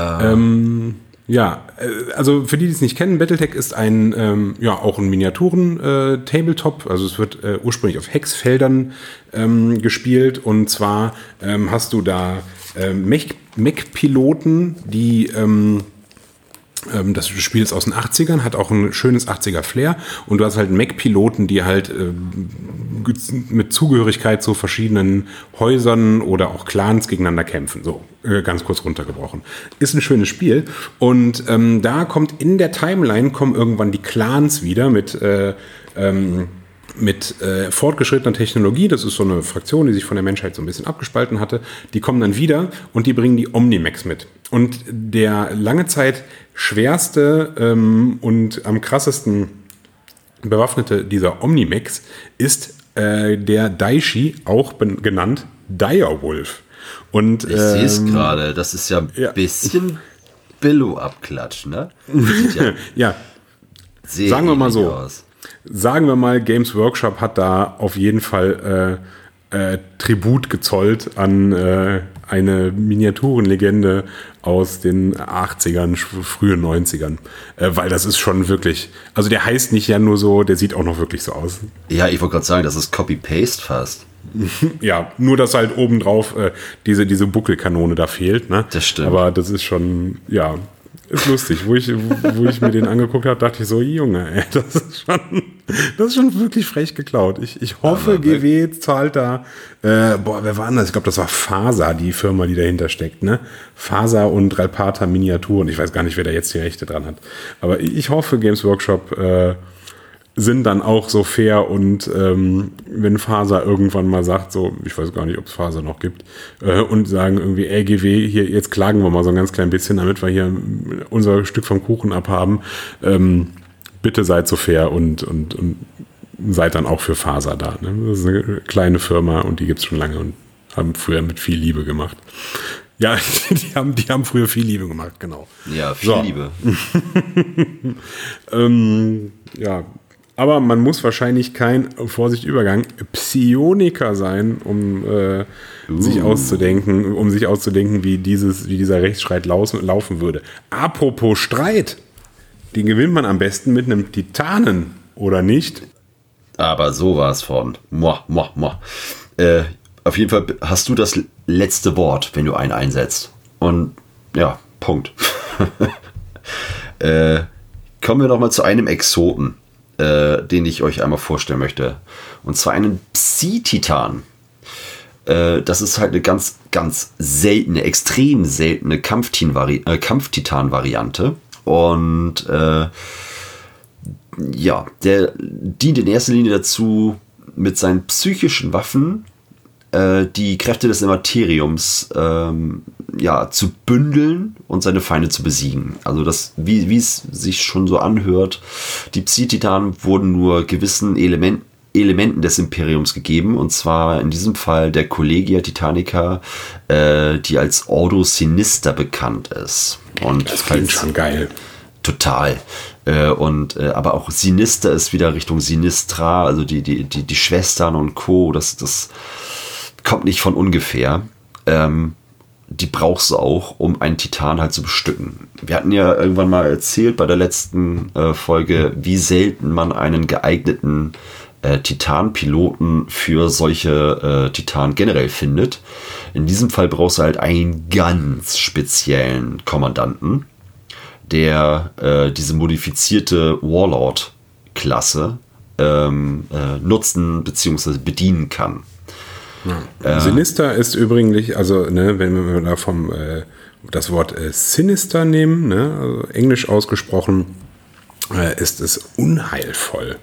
C: Ja, also für die es nicht kennen, Battletech ist auch ein Miniaturen-Tabletop. Also es wird ursprünglich auf Hexfeldern gespielt. Und zwar hast du da Mech-Piloten, die das Spiel ist aus den 80ern, hat auch ein schönes 80er-Flair. Und du hast halt Mech-Piloten, die halt mit Zugehörigkeit zu verschiedenen Häusern oder auch Clans gegeneinander kämpfen. So, ganz kurz runtergebrochen. Ist ein schönes Spiel. Und da kommt in der Timeline, kommen irgendwann die Clans wieder mit fortgeschrittener Technologie. Das ist so eine Fraktion, die sich von der Menschheit so ein bisschen abgespalten hatte. Die kommen dann wieder und die bringen die Omnimex mit. Und der lange Zeit schwerste und am krassesten bewaffnete dieser Omnimex ist der Daishi, auch genannt Direwolf. Und,
B: ich sehe es gerade, das ist ja ein bisschen Billo-Abklatsch, ne?
C: Ja, sagen wir mal so. Aus. Sagen wir mal, Games Workshop hat da auf jeden Fall Tribut gezollt an eine Miniaturenlegende aus den 80ern, frühen 90ern. Weil das ist schon wirklich, also der heißt nicht ja nur so, der sieht auch noch wirklich so aus.
B: Ja, ich wollte gerade sagen, das ist Copy-Paste fast.
C: Ja, nur dass halt obendrauf diese Buckelkanone da fehlt. Ne?
B: Das stimmt.
C: Aber das ist schon, ja, ist lustig. Wo ich mir den angeguckt habe, dachte ich so, Junge, ey, das ist schon wirklich frech geklaut. Ich hoffe, GW zahlt da, wer war denn das? Ich glaube, das war Fasa, die Firma, die dahinter steckt, ne? Fasa und Ralpata Miniaturen. Ich weiß gar nicht, wer da jetzt die Rechte dran hat. Aber ich hoffe, Games Workshop sind dann auch so fair und wenn Faser irgendwann mal sagt, so, ich weiß gar nicht, ob es Faser noch gibt, und sagen irgendwie, GW, hier, jetzt klagen wir mal so ein ganz klein bisschen, damit wir hier unser Stück vom Kuchen abhaben, bitte seid so fair und seid dann auch für Faser da. Ne? Das ist eine kleine Firma und die gibt's schon lange und haben früher mit viel Liebe gemacht. Ja, die haben früher viel Liebe gemacht, genau.
B: Ja, viel Liebe.
C: Ja, aber man muss wahrscheinlich kein, Vorsicht, Übergang, Psioniker sein, um sich auszudenken, wie dieser Rechtsstreit laufen würde. Apropos Streit, den gewinnt man am besten mit einem Titanen, oder nicht?
B: Aber sowas von. Auf jeden Fall hast du das letzte Wort, wenn du einen einsetzt. Und ja, Punkt. Kommen wir noch mal zu einem Exoten, den ich euch einmal vorstellen möchte. Und zwar einen Psi-Titan. Das ist halt eine ganz, ganz seltene, extrem seltene Kampftitan-Variante. Und der dient in erster Linie dazu, mit seinen psychischen Waffen die Kräfte des Immateriums zu bündeln und seine Feinde zu besiegen. Also das, wie es sich schon so anhört, die Psi-Titanen wurden nur gewissen Elementen des Imperiums gegeben, und zwar in diesem Fall der Collegia Titanica, die als Ordo Sinister bekannt ist. Und
C: das klingt schon geil.
B: Total. Aber auch Sinister ist wieder Richtung Sinistra, also die Schwestern und Co. Das kommt nicht von ungefähr. Die brauchst du auch, um einen Titan halt zu bestücken. Wir hatten ja irgendwann mal erzählt bei der letzten Folge, wie selten man einen geeigneten Titan-Piloten für solche Titanen generell findet. In diesem Fall brauchst du halt einen ganz speziellen Kommandanten, der diese modifizierte Warlord-Klasse nutzen bzw. bedienen kann.
C: Ja. Sinister ist übrigens, also wenn wir da das Wort Sinister nehmen, ne, also englisch ausgesprochen, ist es unheilvoll.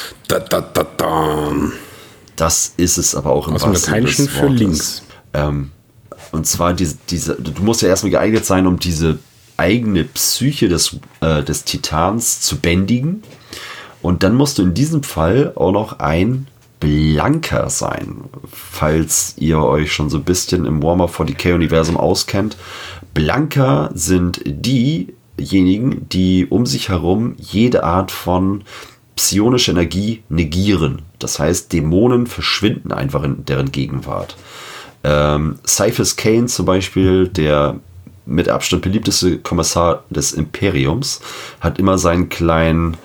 B: Das ist es aber auch im
C: aus dem Lateinischen für links.
B: Und zwar du musst ja erstmal geeignet sein, um diese eigene Psyche des Titans zu bändigen Und dann musst du in diesem Fall auch noch ein Blanker sein, falls ihr euch schon so ein bisschen im Warhammer 40k-Universum auskennt. Blanker sind diejenigen, die um sich herum jede Art von psionischer Energie negieren. Das heißt, Dämonen verschwinden einfach in deren Gegenwart. Cyphus Cain zum Beispiel, der mit Abstand beliebteste Kommissar des Imperiums, hat immer seinen kleinen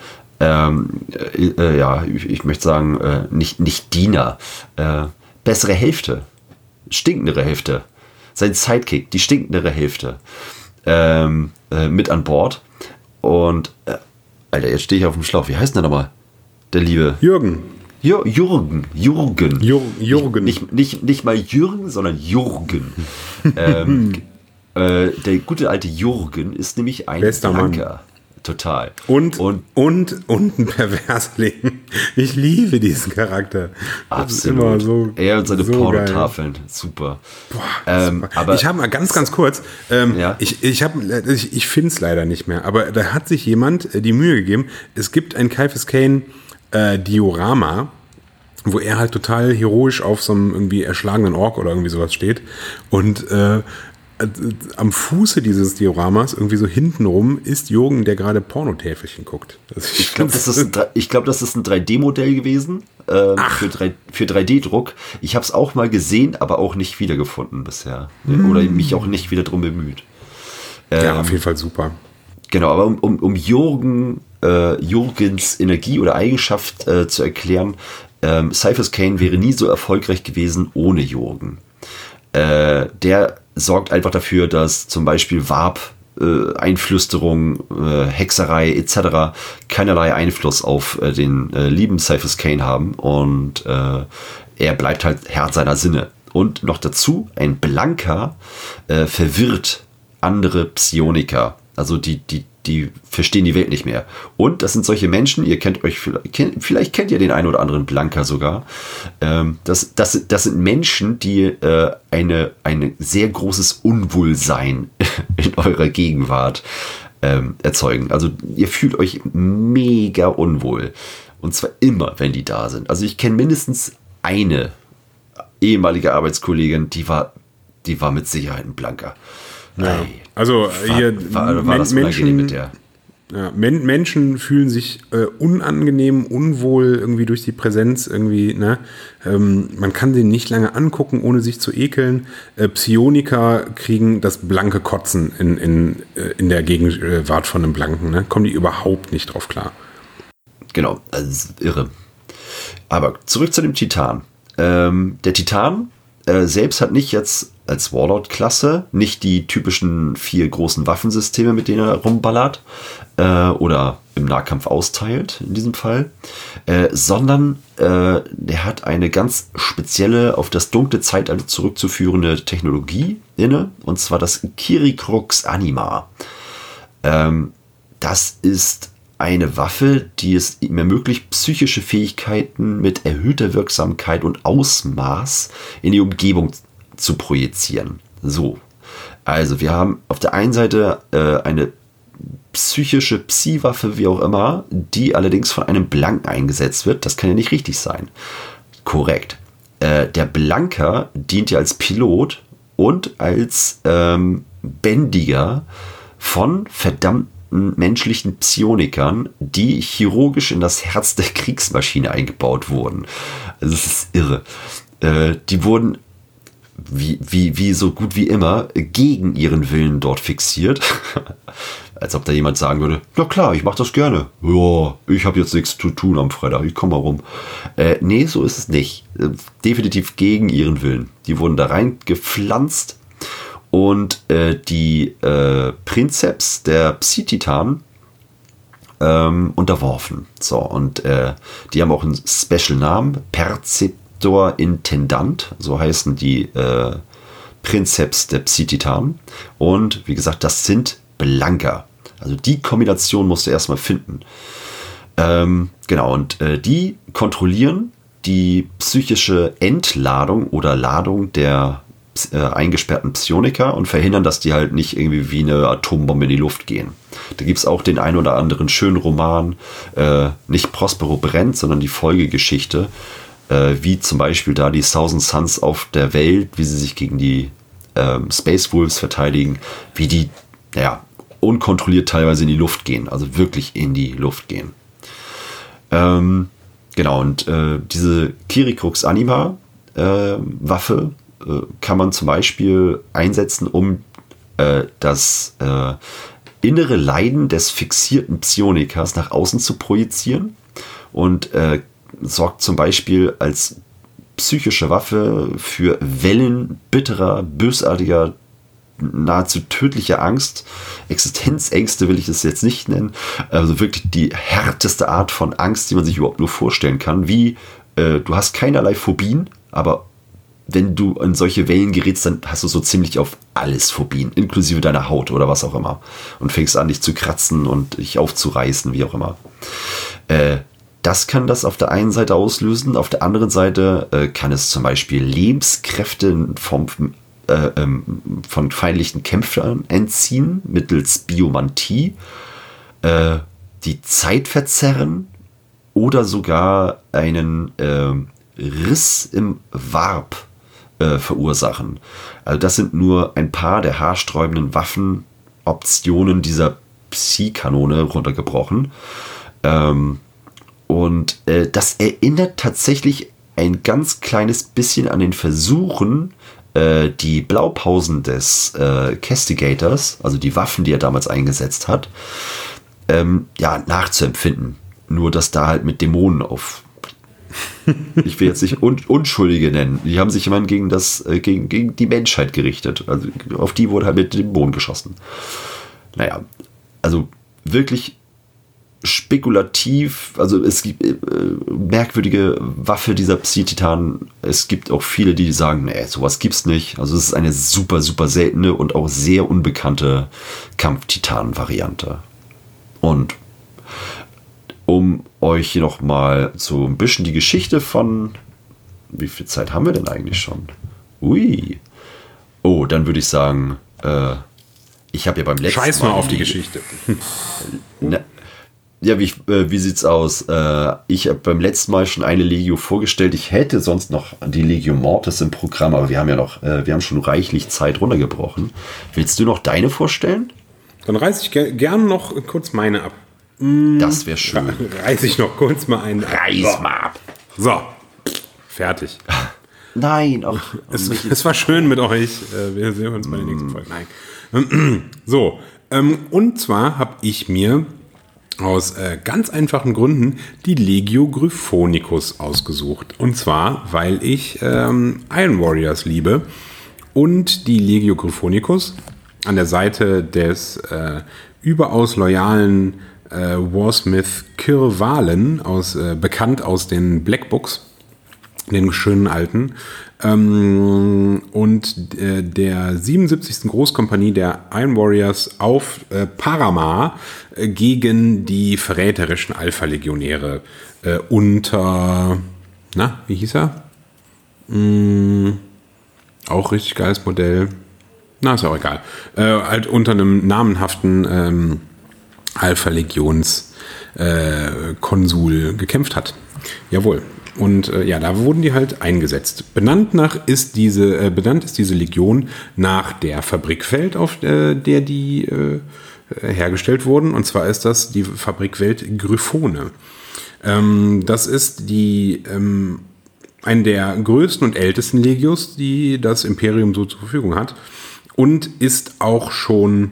B: ich möchte sagen, nicht Diener, bessere Hälfte, stinkendere Hälfte, sein Sidekick, die stinkendere Hälfte, mit an Bord. Und, Alter, jetzt stehe ich auf dem Schlauch. Wie heißt denn der nochmal? Der liebe
C: Jürgen.
B: Jürgen.
C: Jürgen.
B: Nicht mal Jürgen, sondern Jürgen. Der gute alte Jürgen ist nämlich ein
C: Bester
B: Blanker.
C: Mann.
B: Total.
C: Und ein Perversling. Ich liebe diesen Charakter. Das ist immer so.
B: Er und seine
C: so
B: Pornotafeln. Super.
C: Boah, aber ich habe mal ganz kurz. Ich finde es leider nicht mehr. Aber da hat sich jemand die Mühe gegeben. Es gibt ein Cyphus Cain Diorama, wo er halt total heroisch auf so einem irgendwie erschlagenen Ork oder irgendwie sowas steht. Und am Fuße dieses Dioramas, irgendwie so hintenrum, ist Jürgen, der gerade Pornotäfelchen guckt.
B: Ich glaube, das ist ein 3D-Modell gewesen für 3D-Druck. Ich habe es auch mal gesehen, aber auch nicht wiedergefunden bisher. Oder mich auch nicht wieder drum bemüht.
C: Ja, auf jeden Fall super.
B: Genau, aber um Jürgens Energie oder Eigenschaft zu erklären, Cyphus Cain wäre nie so erfolgreich gewesen ohne Jürgen. Der sorgt einfach dafür, dass zum Beispiel Warp, Einflüsterung, Hexerei etc. keinerlei Einfluss auf den lieben Cyphus Cain haben und er bleibt halt Herr seiner Sinne. Und noch dazu, ein Blanker verwirrt andere Psioniker. Also die verstehen die Welt nicht mehr. Und das sind solche Menschen, ihr kennt euch, vielleicht kennt ihr den einen oder anderen Blanker sogar. Das sind Menschen, die ein sehr großes Unwohlsein in eurer Gegenwart erzeugen. Also ihr fühlt euch mega unwohl. Und zwar immer, wenn die da sind. Also ich kenne mindestens eine ehemalige Arbeitskollegin, die war mit Sicherheit ein Blanker.
C: Ja. Also hier
B: war das unangenehm mit der.
C: Ja, Menschen fühlen sich unangenehm, unwohl irgendwie durch die Präsenz irgendwie. Ne? Man kann den nicht lange angucken, ohne sich zu ekeln. Psioniker kriegen das blanke Kotzen in der Gegenwart von einem Blanken. Ne? Kommen die überhaupt nicht drauf klar.
B: Genau, also irre. Aber zurück zu dem Titan. Der Titan selbst hat nicht jetzt als Warlord-Klasse nicht die typischen 4 großen Waffensysteme, mit denen er rumballert oder im Nahkampf austeilt in diesem Fall, sondern der hat eine ganz spezielle, auf das dunkle Zeitalter zurückzuführende Technologie inne, und zwar das Kirikrux Anima. Das ist eine Waffe, die es ihm ermöglicht, psychische Fähigkeiten mit erhöhter Wirksamkeit und Ausmaß in die Umgebung zu projizieren. So, also wir haben auf der einen Seite eine psychische Psi-Waffe, wie auch immer, die allerdings von einem Blanken eingesetzt wird. Das kann ja nicht richtig sein. Korrekt. Der Blanker dient ja als Pilot und als Bändiger von verdammten menschlichen Psionikern, die chirurgisch in das Herz der Kriegsmaschine eingebaut wurden. Also es ist irre. Die wurden wie so gut wie immer gegen ihren Willen dort fixiert. Als ob da jemand sagen würde, na klar, ich mache das gerne. Ja, ich habe jetzt nichts zu tun am Freitag, ich komme mal rum. Nee, so ist es nicht. Definitiv gegen ihren Willen. Die wurden da rein gepflanzt und die Prinzeps der Psi-Titanen unterworfen. So, und die haben auch einen Special-Namen, Perzeptor Intendant, so heißen die Prinzeps der Psi-Titanen. Und wie gesagt, das sind Blanker. Also die Kombination musst du erstmal finden. Genau, und die kontrollieren die psychische Entladung oder Ladung der eingesperrten Psioniker und verhindern, dass die halt nicht irgendwie wie eine Atombombe in die Luft gehen. Da gibt es auch den einen oder anderen schönen Roman, nicht Prospero brennt, sondern die Folgegeschichte, wie zum Beispiel da die Thousand Suns auf der Welt, wie sie sich gegen die Space Wolves verteidigen, wie die unkontrolliert teilweise in die Luft gehen, also wirklich in die Luft gehen. Genau, und diese Kiricrux Anima Waffe kann man zum Beispiel einsetzen, um das innere Leiden des fixierten Psionikers nach außen zu projizieren und sorgt zum Beispiel als psychische Waffe für Wellen bitterer, bösartiger, nahezu tödlicher Angst. Existenzängste will ich es jetzt nicht nennen. Also wirklich die härteste Art von Angst, die man sich überhaupt nur vorstellen kann. Wie, du hast keinerlei Phobien, aber wenn du in solche Wellen gerätst, dann hast du so ziemlich auf alles Phobien, inklusive deiner Haut oder was auch immer. Und fängst an, dich zu kratzen und dich aufzureißen, wie auch immer. Das kann das auf der einen Seite auslösen. Auf der anderen Seite kann es zum Beispiel Lebenskräfte von feindlichen Kämpfern entziehen, mittels Biomantie, die Zeit verzerren oder sogar einen Riss im Warp verursachen. Also das sind nur ein paar der haarsträubenden Waffenoptionen dieser Psi-Kanone runtergebrochen. Und das erinnert tatsächlich ein ganz kleines bisschen an den Versuchen, die Blaupausen des Castigators, also die Waffen, die er damals eingesetzt hat, nachzuempfinden. Nur, dass da halt mit Dämonen ich will jetzt nicht Unschuldige nennen. Die haben sich immerhin gegen die Menschheit gerichtet. Also auf die wurde halt mit Dämonen geschossen. Naja, also wirklich spekulativ, also es gibt merkwürdige Waffe dieser Psi-Titanen. Es gibt auch viele, die sagen, nee, sowas gibt's nicht. Also es ist eine super, super seltene und auch sehr unbekannte Kampf-Titanen-Variante. Und um euch hier noch mal so ein bisschen die Geschichte von, wie viel Zeit haben wir denn eigentlich schon? Ui. Oh, dann würde ich sagen, ich habe ja beim letzten Mal...
C: Scheiß mal auf die Geschichte.
B: Ja, wie sieht's aus? Ich habe beim letzten Mal schon eine Legio vorgestellt. Ich hätte sonst noch die Legio Mortis im Programm, aber wir haben schon reichlich Zeit runtergebrochen. Willst du noch deine vorstellen?
C: Dann reiße ich gern noch kurz meine ab.
B: Das wäre schön.
C: Reiße ich noch kurz mal einen ab.
B: Reiß mal ab.
C: So, fertig.
B: Nein, auch.
C: Es war schön mit euch. Wir sehen uns bei der nächsten Folge. Nein. So, und zwar habe ich mir aus ganz einfachen Gründen die Legio Gryphonicus ausgesucht. Und zwar, weil ich Iron Warriors liebe und die Legio Gryphonicus an der Seite des überaus loyalen Warsmith Kirvalen, bekannt aus den Black Books, den schönen alten, und der 77. Großkompanie der Iron Warriors auf Paramar gegen die verräterischen Alpha-Legionäre unter, wie hieß er? Auch richtig geiles Modell. Ist ja auch egal. Halt unter einem namenhaften Alpha-Legions-Konsul gekämpft hat. Jawohl. Und da wurden die halt eingesetzt. Benannt ist diese Legion nach der Fabrikwelt, auf der die hergestellt wurden. Und zwar ist das die Fabrikwelt Gryphone. Das ist eine der größten und ältesten Legios, die das Imperium so zur Verfügung hat. Und ist auch schon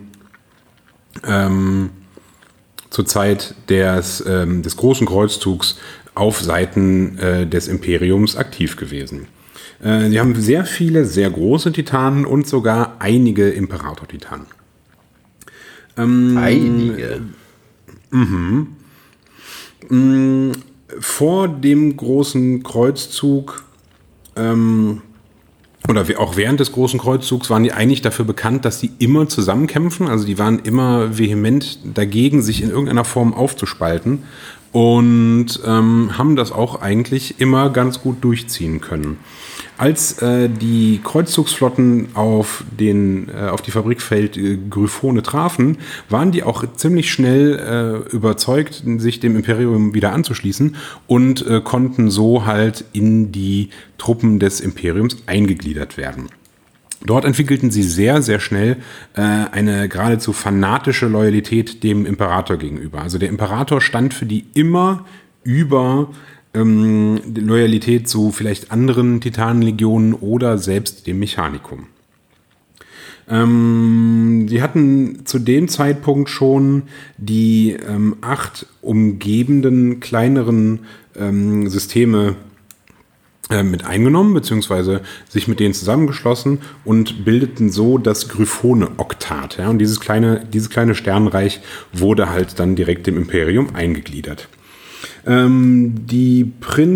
C: zur Zeit des Großen Kreuzzugs auf Seiten des Imperiums aktiv gewesen. Sie haben sehr viele, sehr große Titanen und sogar einige Imperator-Titanen.
B: Einige?
C: Vor dem Großen Kreuzzug oder auch während des Großen Kreuzzugs waren die eigentlich dafür bekannt, dass die immer zusammenkämpfen. Also die waren immer vehement dagegen, sich in irgendeiner Form aufzuspalten und haben das auch eigentlich immer ganz gut durchziehen können. Als die Kreuzzugsflotten auf die Fabrikfeld Gryphone trafen, waren die auch ziemlich schnell überzeugt, sich dem Imperium wieder anzuschließen und konnten so halt in die Truppen des Imperiums eingegliedert werden. Dort entwickelten sie sehr, sehr schnell eine geradezu fanatische Loyalität dem Imperator gegenüber. Also der Imperator stand für die immer über die Loyalität zu vielleicht anderen Titanenlegionen oder selbst dem Mechanicum. Sie hatten zu dem Zeitpunkt schon die 8 umgebenden kleineren Systeme mit eingenommen, beziehungsweise sich mit denen zusammengeschlossen und bildeten so das Gryphone-Oktat. Ja? Und dieses kleine Sternreich wurde halt dann direkt dem Imperium eingegliedert. Die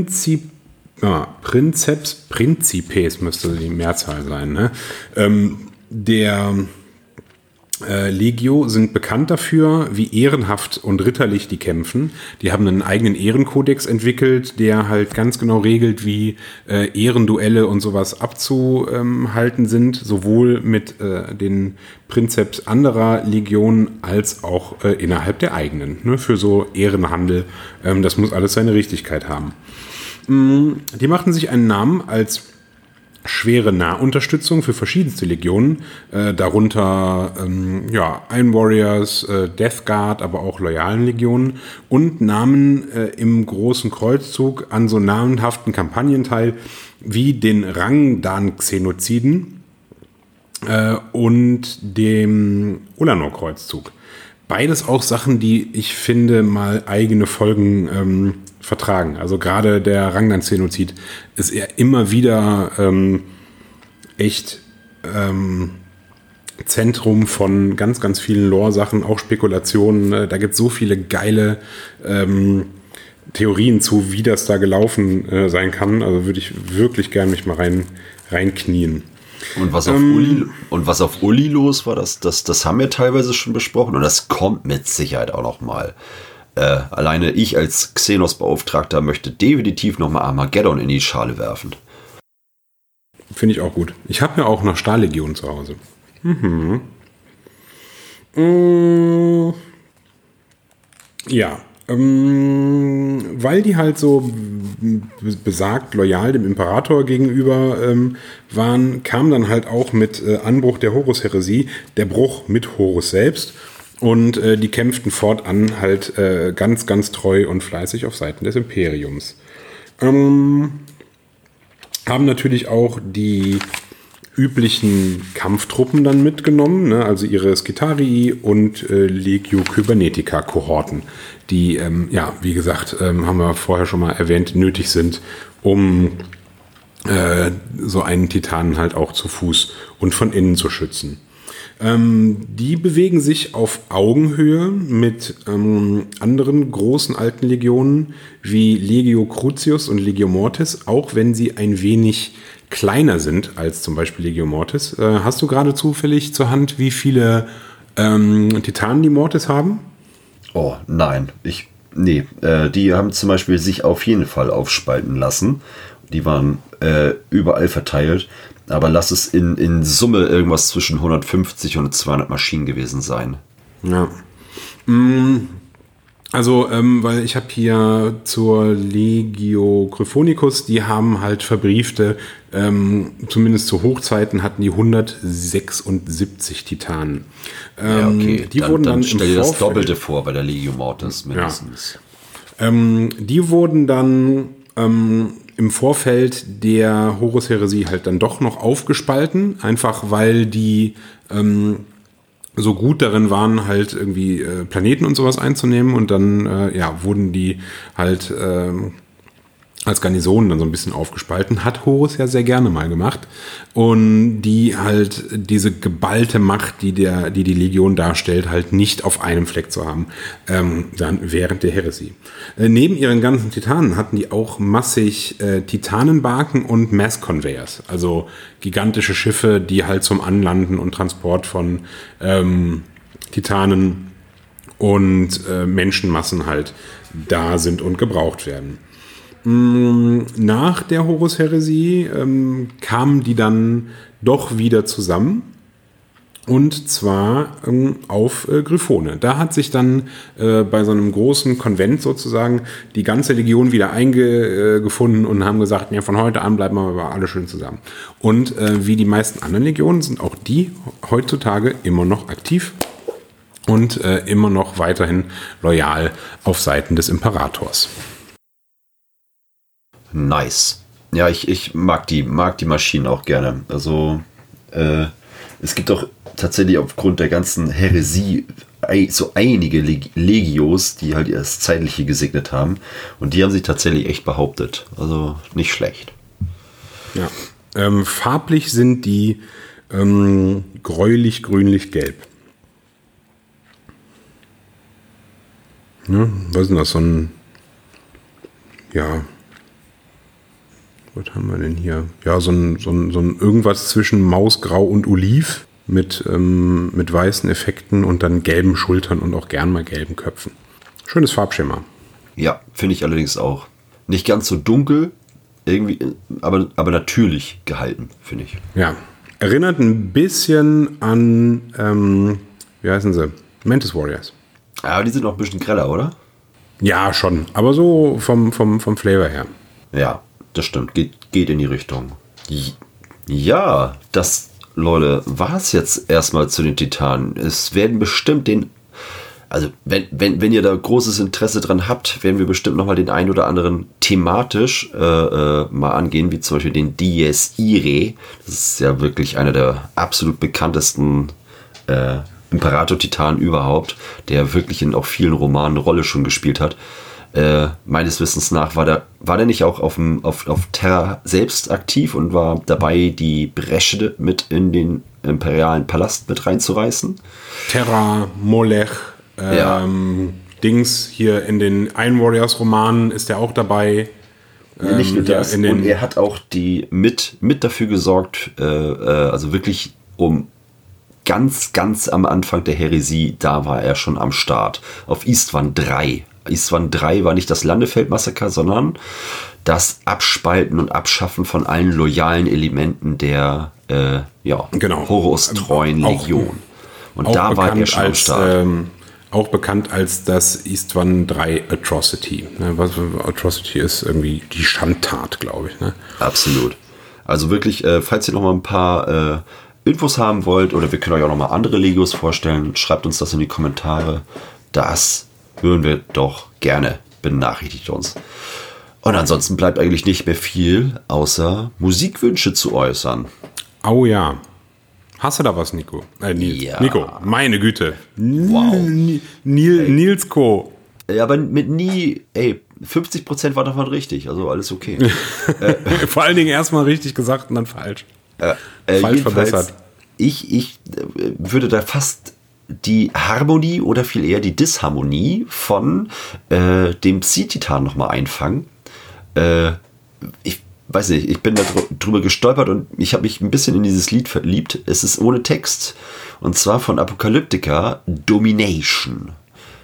C: Princeps müsste die Mehrzahl sein, ne? Der Legio sind bekannt dafür, wie ehrenhaft und ritterlich die kämpfen. Die haben einen eigenen Ehrenkodex entwickelt, der halt ganz genau regelt, wie Ehrenduelle und sowas abzuhalten sind, sowohl mit den Prinzeps anderer Legionen als auch innerhalb der eigenen. Ne? Für so Ehrenhandel, das muss alles seine Richtigkeit haben. Die machten sich einen Namen als schwere Nahunterstützung für verschiedenste Legionen, darunter Iron Warriors, Death Guard, aber auch loyalen Legionen und nahmen im großen Kreuzzug an so namenhaften Kampagnen teil, wie den Rangdan-Xenoziden und dem Ulanor-Kreuzzug. Beides auch Sachen, die ich finde, mal eigene Folgen vertragen. Also gerade der Rangdan-Xenozid ist ja immer wieder Zentrum von ganz, ganz vielen Lore-Sachen, auch Spekulationen. Da gibt es so viele geile Theorien zu, wie das da gelaufen sein kann. Also würde ich wirklich gerne mich mal reinknien.
B: Und was auf Uli los war, das haben wir teilweise schon besprochen und das kommt mit Sicherheit auch noch mal. Alleine ich als Xenos-Beauftragter möchte definitiv nochmal Armageddon in die Schale werfen.
C: Finde ich auch gut. Ich habe ja auch noch Stahllegion zu Hause. Ja, weil die halt so besagt loyal dem Imperator gegenüber waren, kam dann halt auch mit Anbruch der Horus-Heresie der Bruch mit Horus selbst. Und die kämpften fortan halt ganz, ganz treu und fleißig auf Seiten des Imperiums. Haben natürlich auch die üblichen Kampftruppen dann mitgenommen, ne? Also ihre Skitarii und Legio Kybernetica-Kohorten, die, wie gesagt, haben wir vorher schon mal erwähnt, nötig sind, um so einen Titanen halt auch zu Fuß und von innen zu schützen. Die bewegen sich auf Augenhöhe mit anderen großen alten Legionen wie Legio Crucius und Legio Mortis, auch wenn sie ein wenig kleiner sind als zum Beispiel Legio Mortis. Hast du gerade zufällig zur Hand, wie viele Titanen die Mortis haben?
B: Oh, nein. Die haben zum Beispiel sich auf jeden Fall aufspalten lassen. Die waren überall verteilt. Aber lass es in Summe irgendwas zwischen 150 und 200 Maschinen gewesen sein.
C: Ja. Also, weil ich habe hier zur Legio Gryphonicus, die haben halt verbriefte, zumindest zu Hochzeiten hatten die 176 Titanen.
B: Okay,
C: die wurden dann
B: stell dir das Doppelte vor bei der Legio Mortis mindestens.
C: Ja. Die wurden dann im Vorfeld der Horus-Heresie halt dann doch noch aufgespalten, einfach weil die so gut darin waren, halt irgendwie Planeten und sowas einzunehmen und dann wurden die halt als Garnisonen dann so ein bisschen aufgespalten. Hat Horus ja sehr gerne mal gemacht. Und die halt diese geballte Macht, die die Legion darstellt, halt nicht auf einem Fleck zu haben, dann während der Heresie. Neben ihren ganzen Titanen hatten die auch massig Titanenbarken und Mass-Conveyors, also gigantische Schiffe, die halt zum Anlanden und Transport von Titanen und Menschenmassen halt da sind und gebraucht werden. Nach der Horus-Heresie kamen die dann doch wieder zusammen. Und zwar auf Gryphone. Da hat sich dann bei so einem großen Konvent sozusagen die ganze Legion wieder eingefunden und haben gesagt, ja, von heute an bleiben wir aber alle schön zusammen. Und wie die meisten anderen Legionen sind auch die heutzutage immer noch aktiv und immer noch weiterhin loyal auf Seiten des Imperators.
B: Nice. Ja, ich mag die Maschinen auch gerne. Also es gibt auch tatsächlich aufgrund der ganzen Häresie so einige Legios, die halt das Zeitliche gesegnet haben. Und die haben sich tatsächlich echt behauptet. Also nicht schlecht.
C: Ja. Farblich sind die gräulich, grünlich, gelb. Ja, was ist denn das? So ein... Ja... Was haben wir denn hier? Ja, so ein irgendwas zwischen Mausgrau und Oliv mit weißen Effekten und dann gelben Schultern und auch gern mal gelben Köpfen. Schönes Farbschema.
B: Ja, finde ich allerdings auch. Nicht ganz so dunkel, irgendwie, aber natürlich gehalten, finde ich.
C: Ja, erinnert ein bisschen an, wie heißen sie? Mantis Warriors.
B: Aber die sind noch ein bisschen greller, oder?
C: Ja, schon. Aber so vom Flavor her.
B: Ja, das stimmt. Geht in die Richtung. Ja, das, Leute, war es jetzt erstmal zu den Titanen. Es werden bestimmt also wenn ihr da großes Interesse dran habt, werden wir bestimmt nochmal den einen oder anderen thematisch mal angehen, wie zum Beispiel den Dies Irae. Das ist ja wirklich einer der absolut bekanntesten Imperator-Titanen überhaupt, der wirklich in auch vielen Romanen eine Rolle schon gespielt hat. Meines Wissens nach war der nicht auch auf Terra selbst aktiv und war dabei, die Bresche mit in den imperialen Palast mit reinzureißen.
C: Terra, Molech, Dings hier in den Iron Warriors Romanen ist er auch dabei.
B: Nicht nur das, und er hat auch die mit dafür gesorgt, also wirklich ganz am Anfang der Häresie, da war er schon am Start. Auf Istvan 3. Istvan 3 war nicht das Landefeldmassaker, sondern das Abspalten und Abschaffen von allen loyalen Elementen der Horus-treuen Legion. Und da war er schon am Start.
C: Auch bekannt als das Istvan 3 Atrocity. Was Atrocity ist, irgendwie die Schandtat, glaube ich. Ne?
B: Absolut. Also wirklich, falls ihr noch mal ein paar Infos haben wollt, oder wir können euch auch noch mal andere Legios vorstellen, schreibt uns das in die Kommentare. Das hören wir doch gerne. Benachrichtigt uns. Und ansonsten bleibt eigentlich nicht mehr viel, außer Musikwünsche zu äußern.
C: Oh ja. Hast du da was, Nico? Nils.
B: Ja.
C: Nico, meine Güte.
B: Wow.
C: Nils Co.
B: Ja, aber mit 50% war davon richtig. Also alles okay.
C: Vor allen Dingen erstmal richtig gesagt und dann falsch. Falsch verbessert.
B: Ich würde da fast die Harmonie oder viel eher die Disharmonie von dem Psi-Titan nochmal einfangen. Ich weiß nicht, ich bin da drüber gestolpert und ich habe mich ein bisschen in dieses Lied verliebt. Es ist ohne Text und zwar von Apocalyptica, Domination.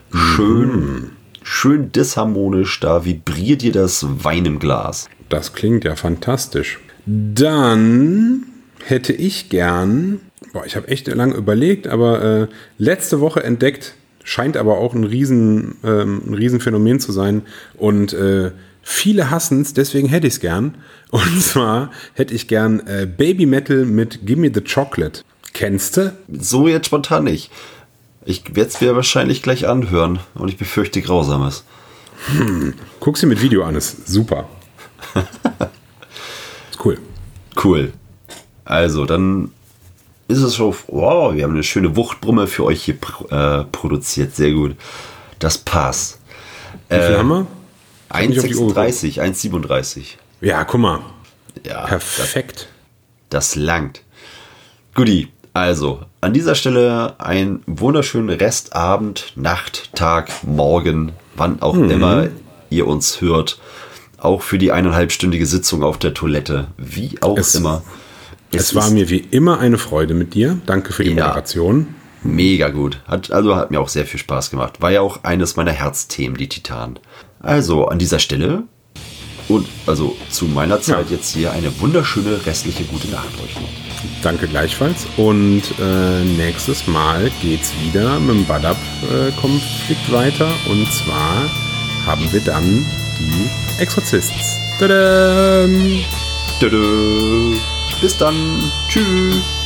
B: Schön disharmonisch, da vibriert dir das Wein im Glas.
C: Das klingt ja fantastisch. Dann hätte ich gern, ich habe echt lange überlegt, aber letzte Woche entdeckt, scheint aber auch ein Riesenphänomen zu sein und viele hassen es, deswegen hätte ich es gern. Und zwar hätte ich gern Baby Metal mit Gimme the Chocolate. Kennst du?
B: So jetzt spontan nicht. Ich werde es mir wahrscheinlich gleich anhören und ich befürchte Grausames.
C: Guck sie mit Video an, ist super. Ist cool.
B: Cool. Also, dann ist es schon, wow, wir haben eine schöne Wuchtbrumme für euch hier produziert. Sehr gut. Das passt.
C: Wie viel haben wir?
B: 1,36, 1,37.
C: Ja, guck mal.
B: Ja,
C: perfekt.
B: Das langt. Guti, also an dieser Stelle einen wunderschönen Restabend, Nacht, Tag, Morgen, wann auch immer ihr uns hört. Auch für die 1,5-stündige Sitzung auf der Toilette, wie auch immer.
C: Es war mir wie immer eine Freude mit dir. Danke für die Moderation.
B: Mega gut. Hat mir auch sehr viel Spaß gemacht. War ja auch eines meiner Herzthemen, die Titanen. Also an dieser Stelle Und also zu meiner Zeit jetzt hier eine wunderschöne restliche gute Nacht euch noch.
C: Danke gleichfalls. Und nächstes Mal geht's wieder mit dem Badab-Konflikt weiter. Und zwar haben wir dann die Exorcists. Tada!
B: Tada! Bis dann. Tschüss.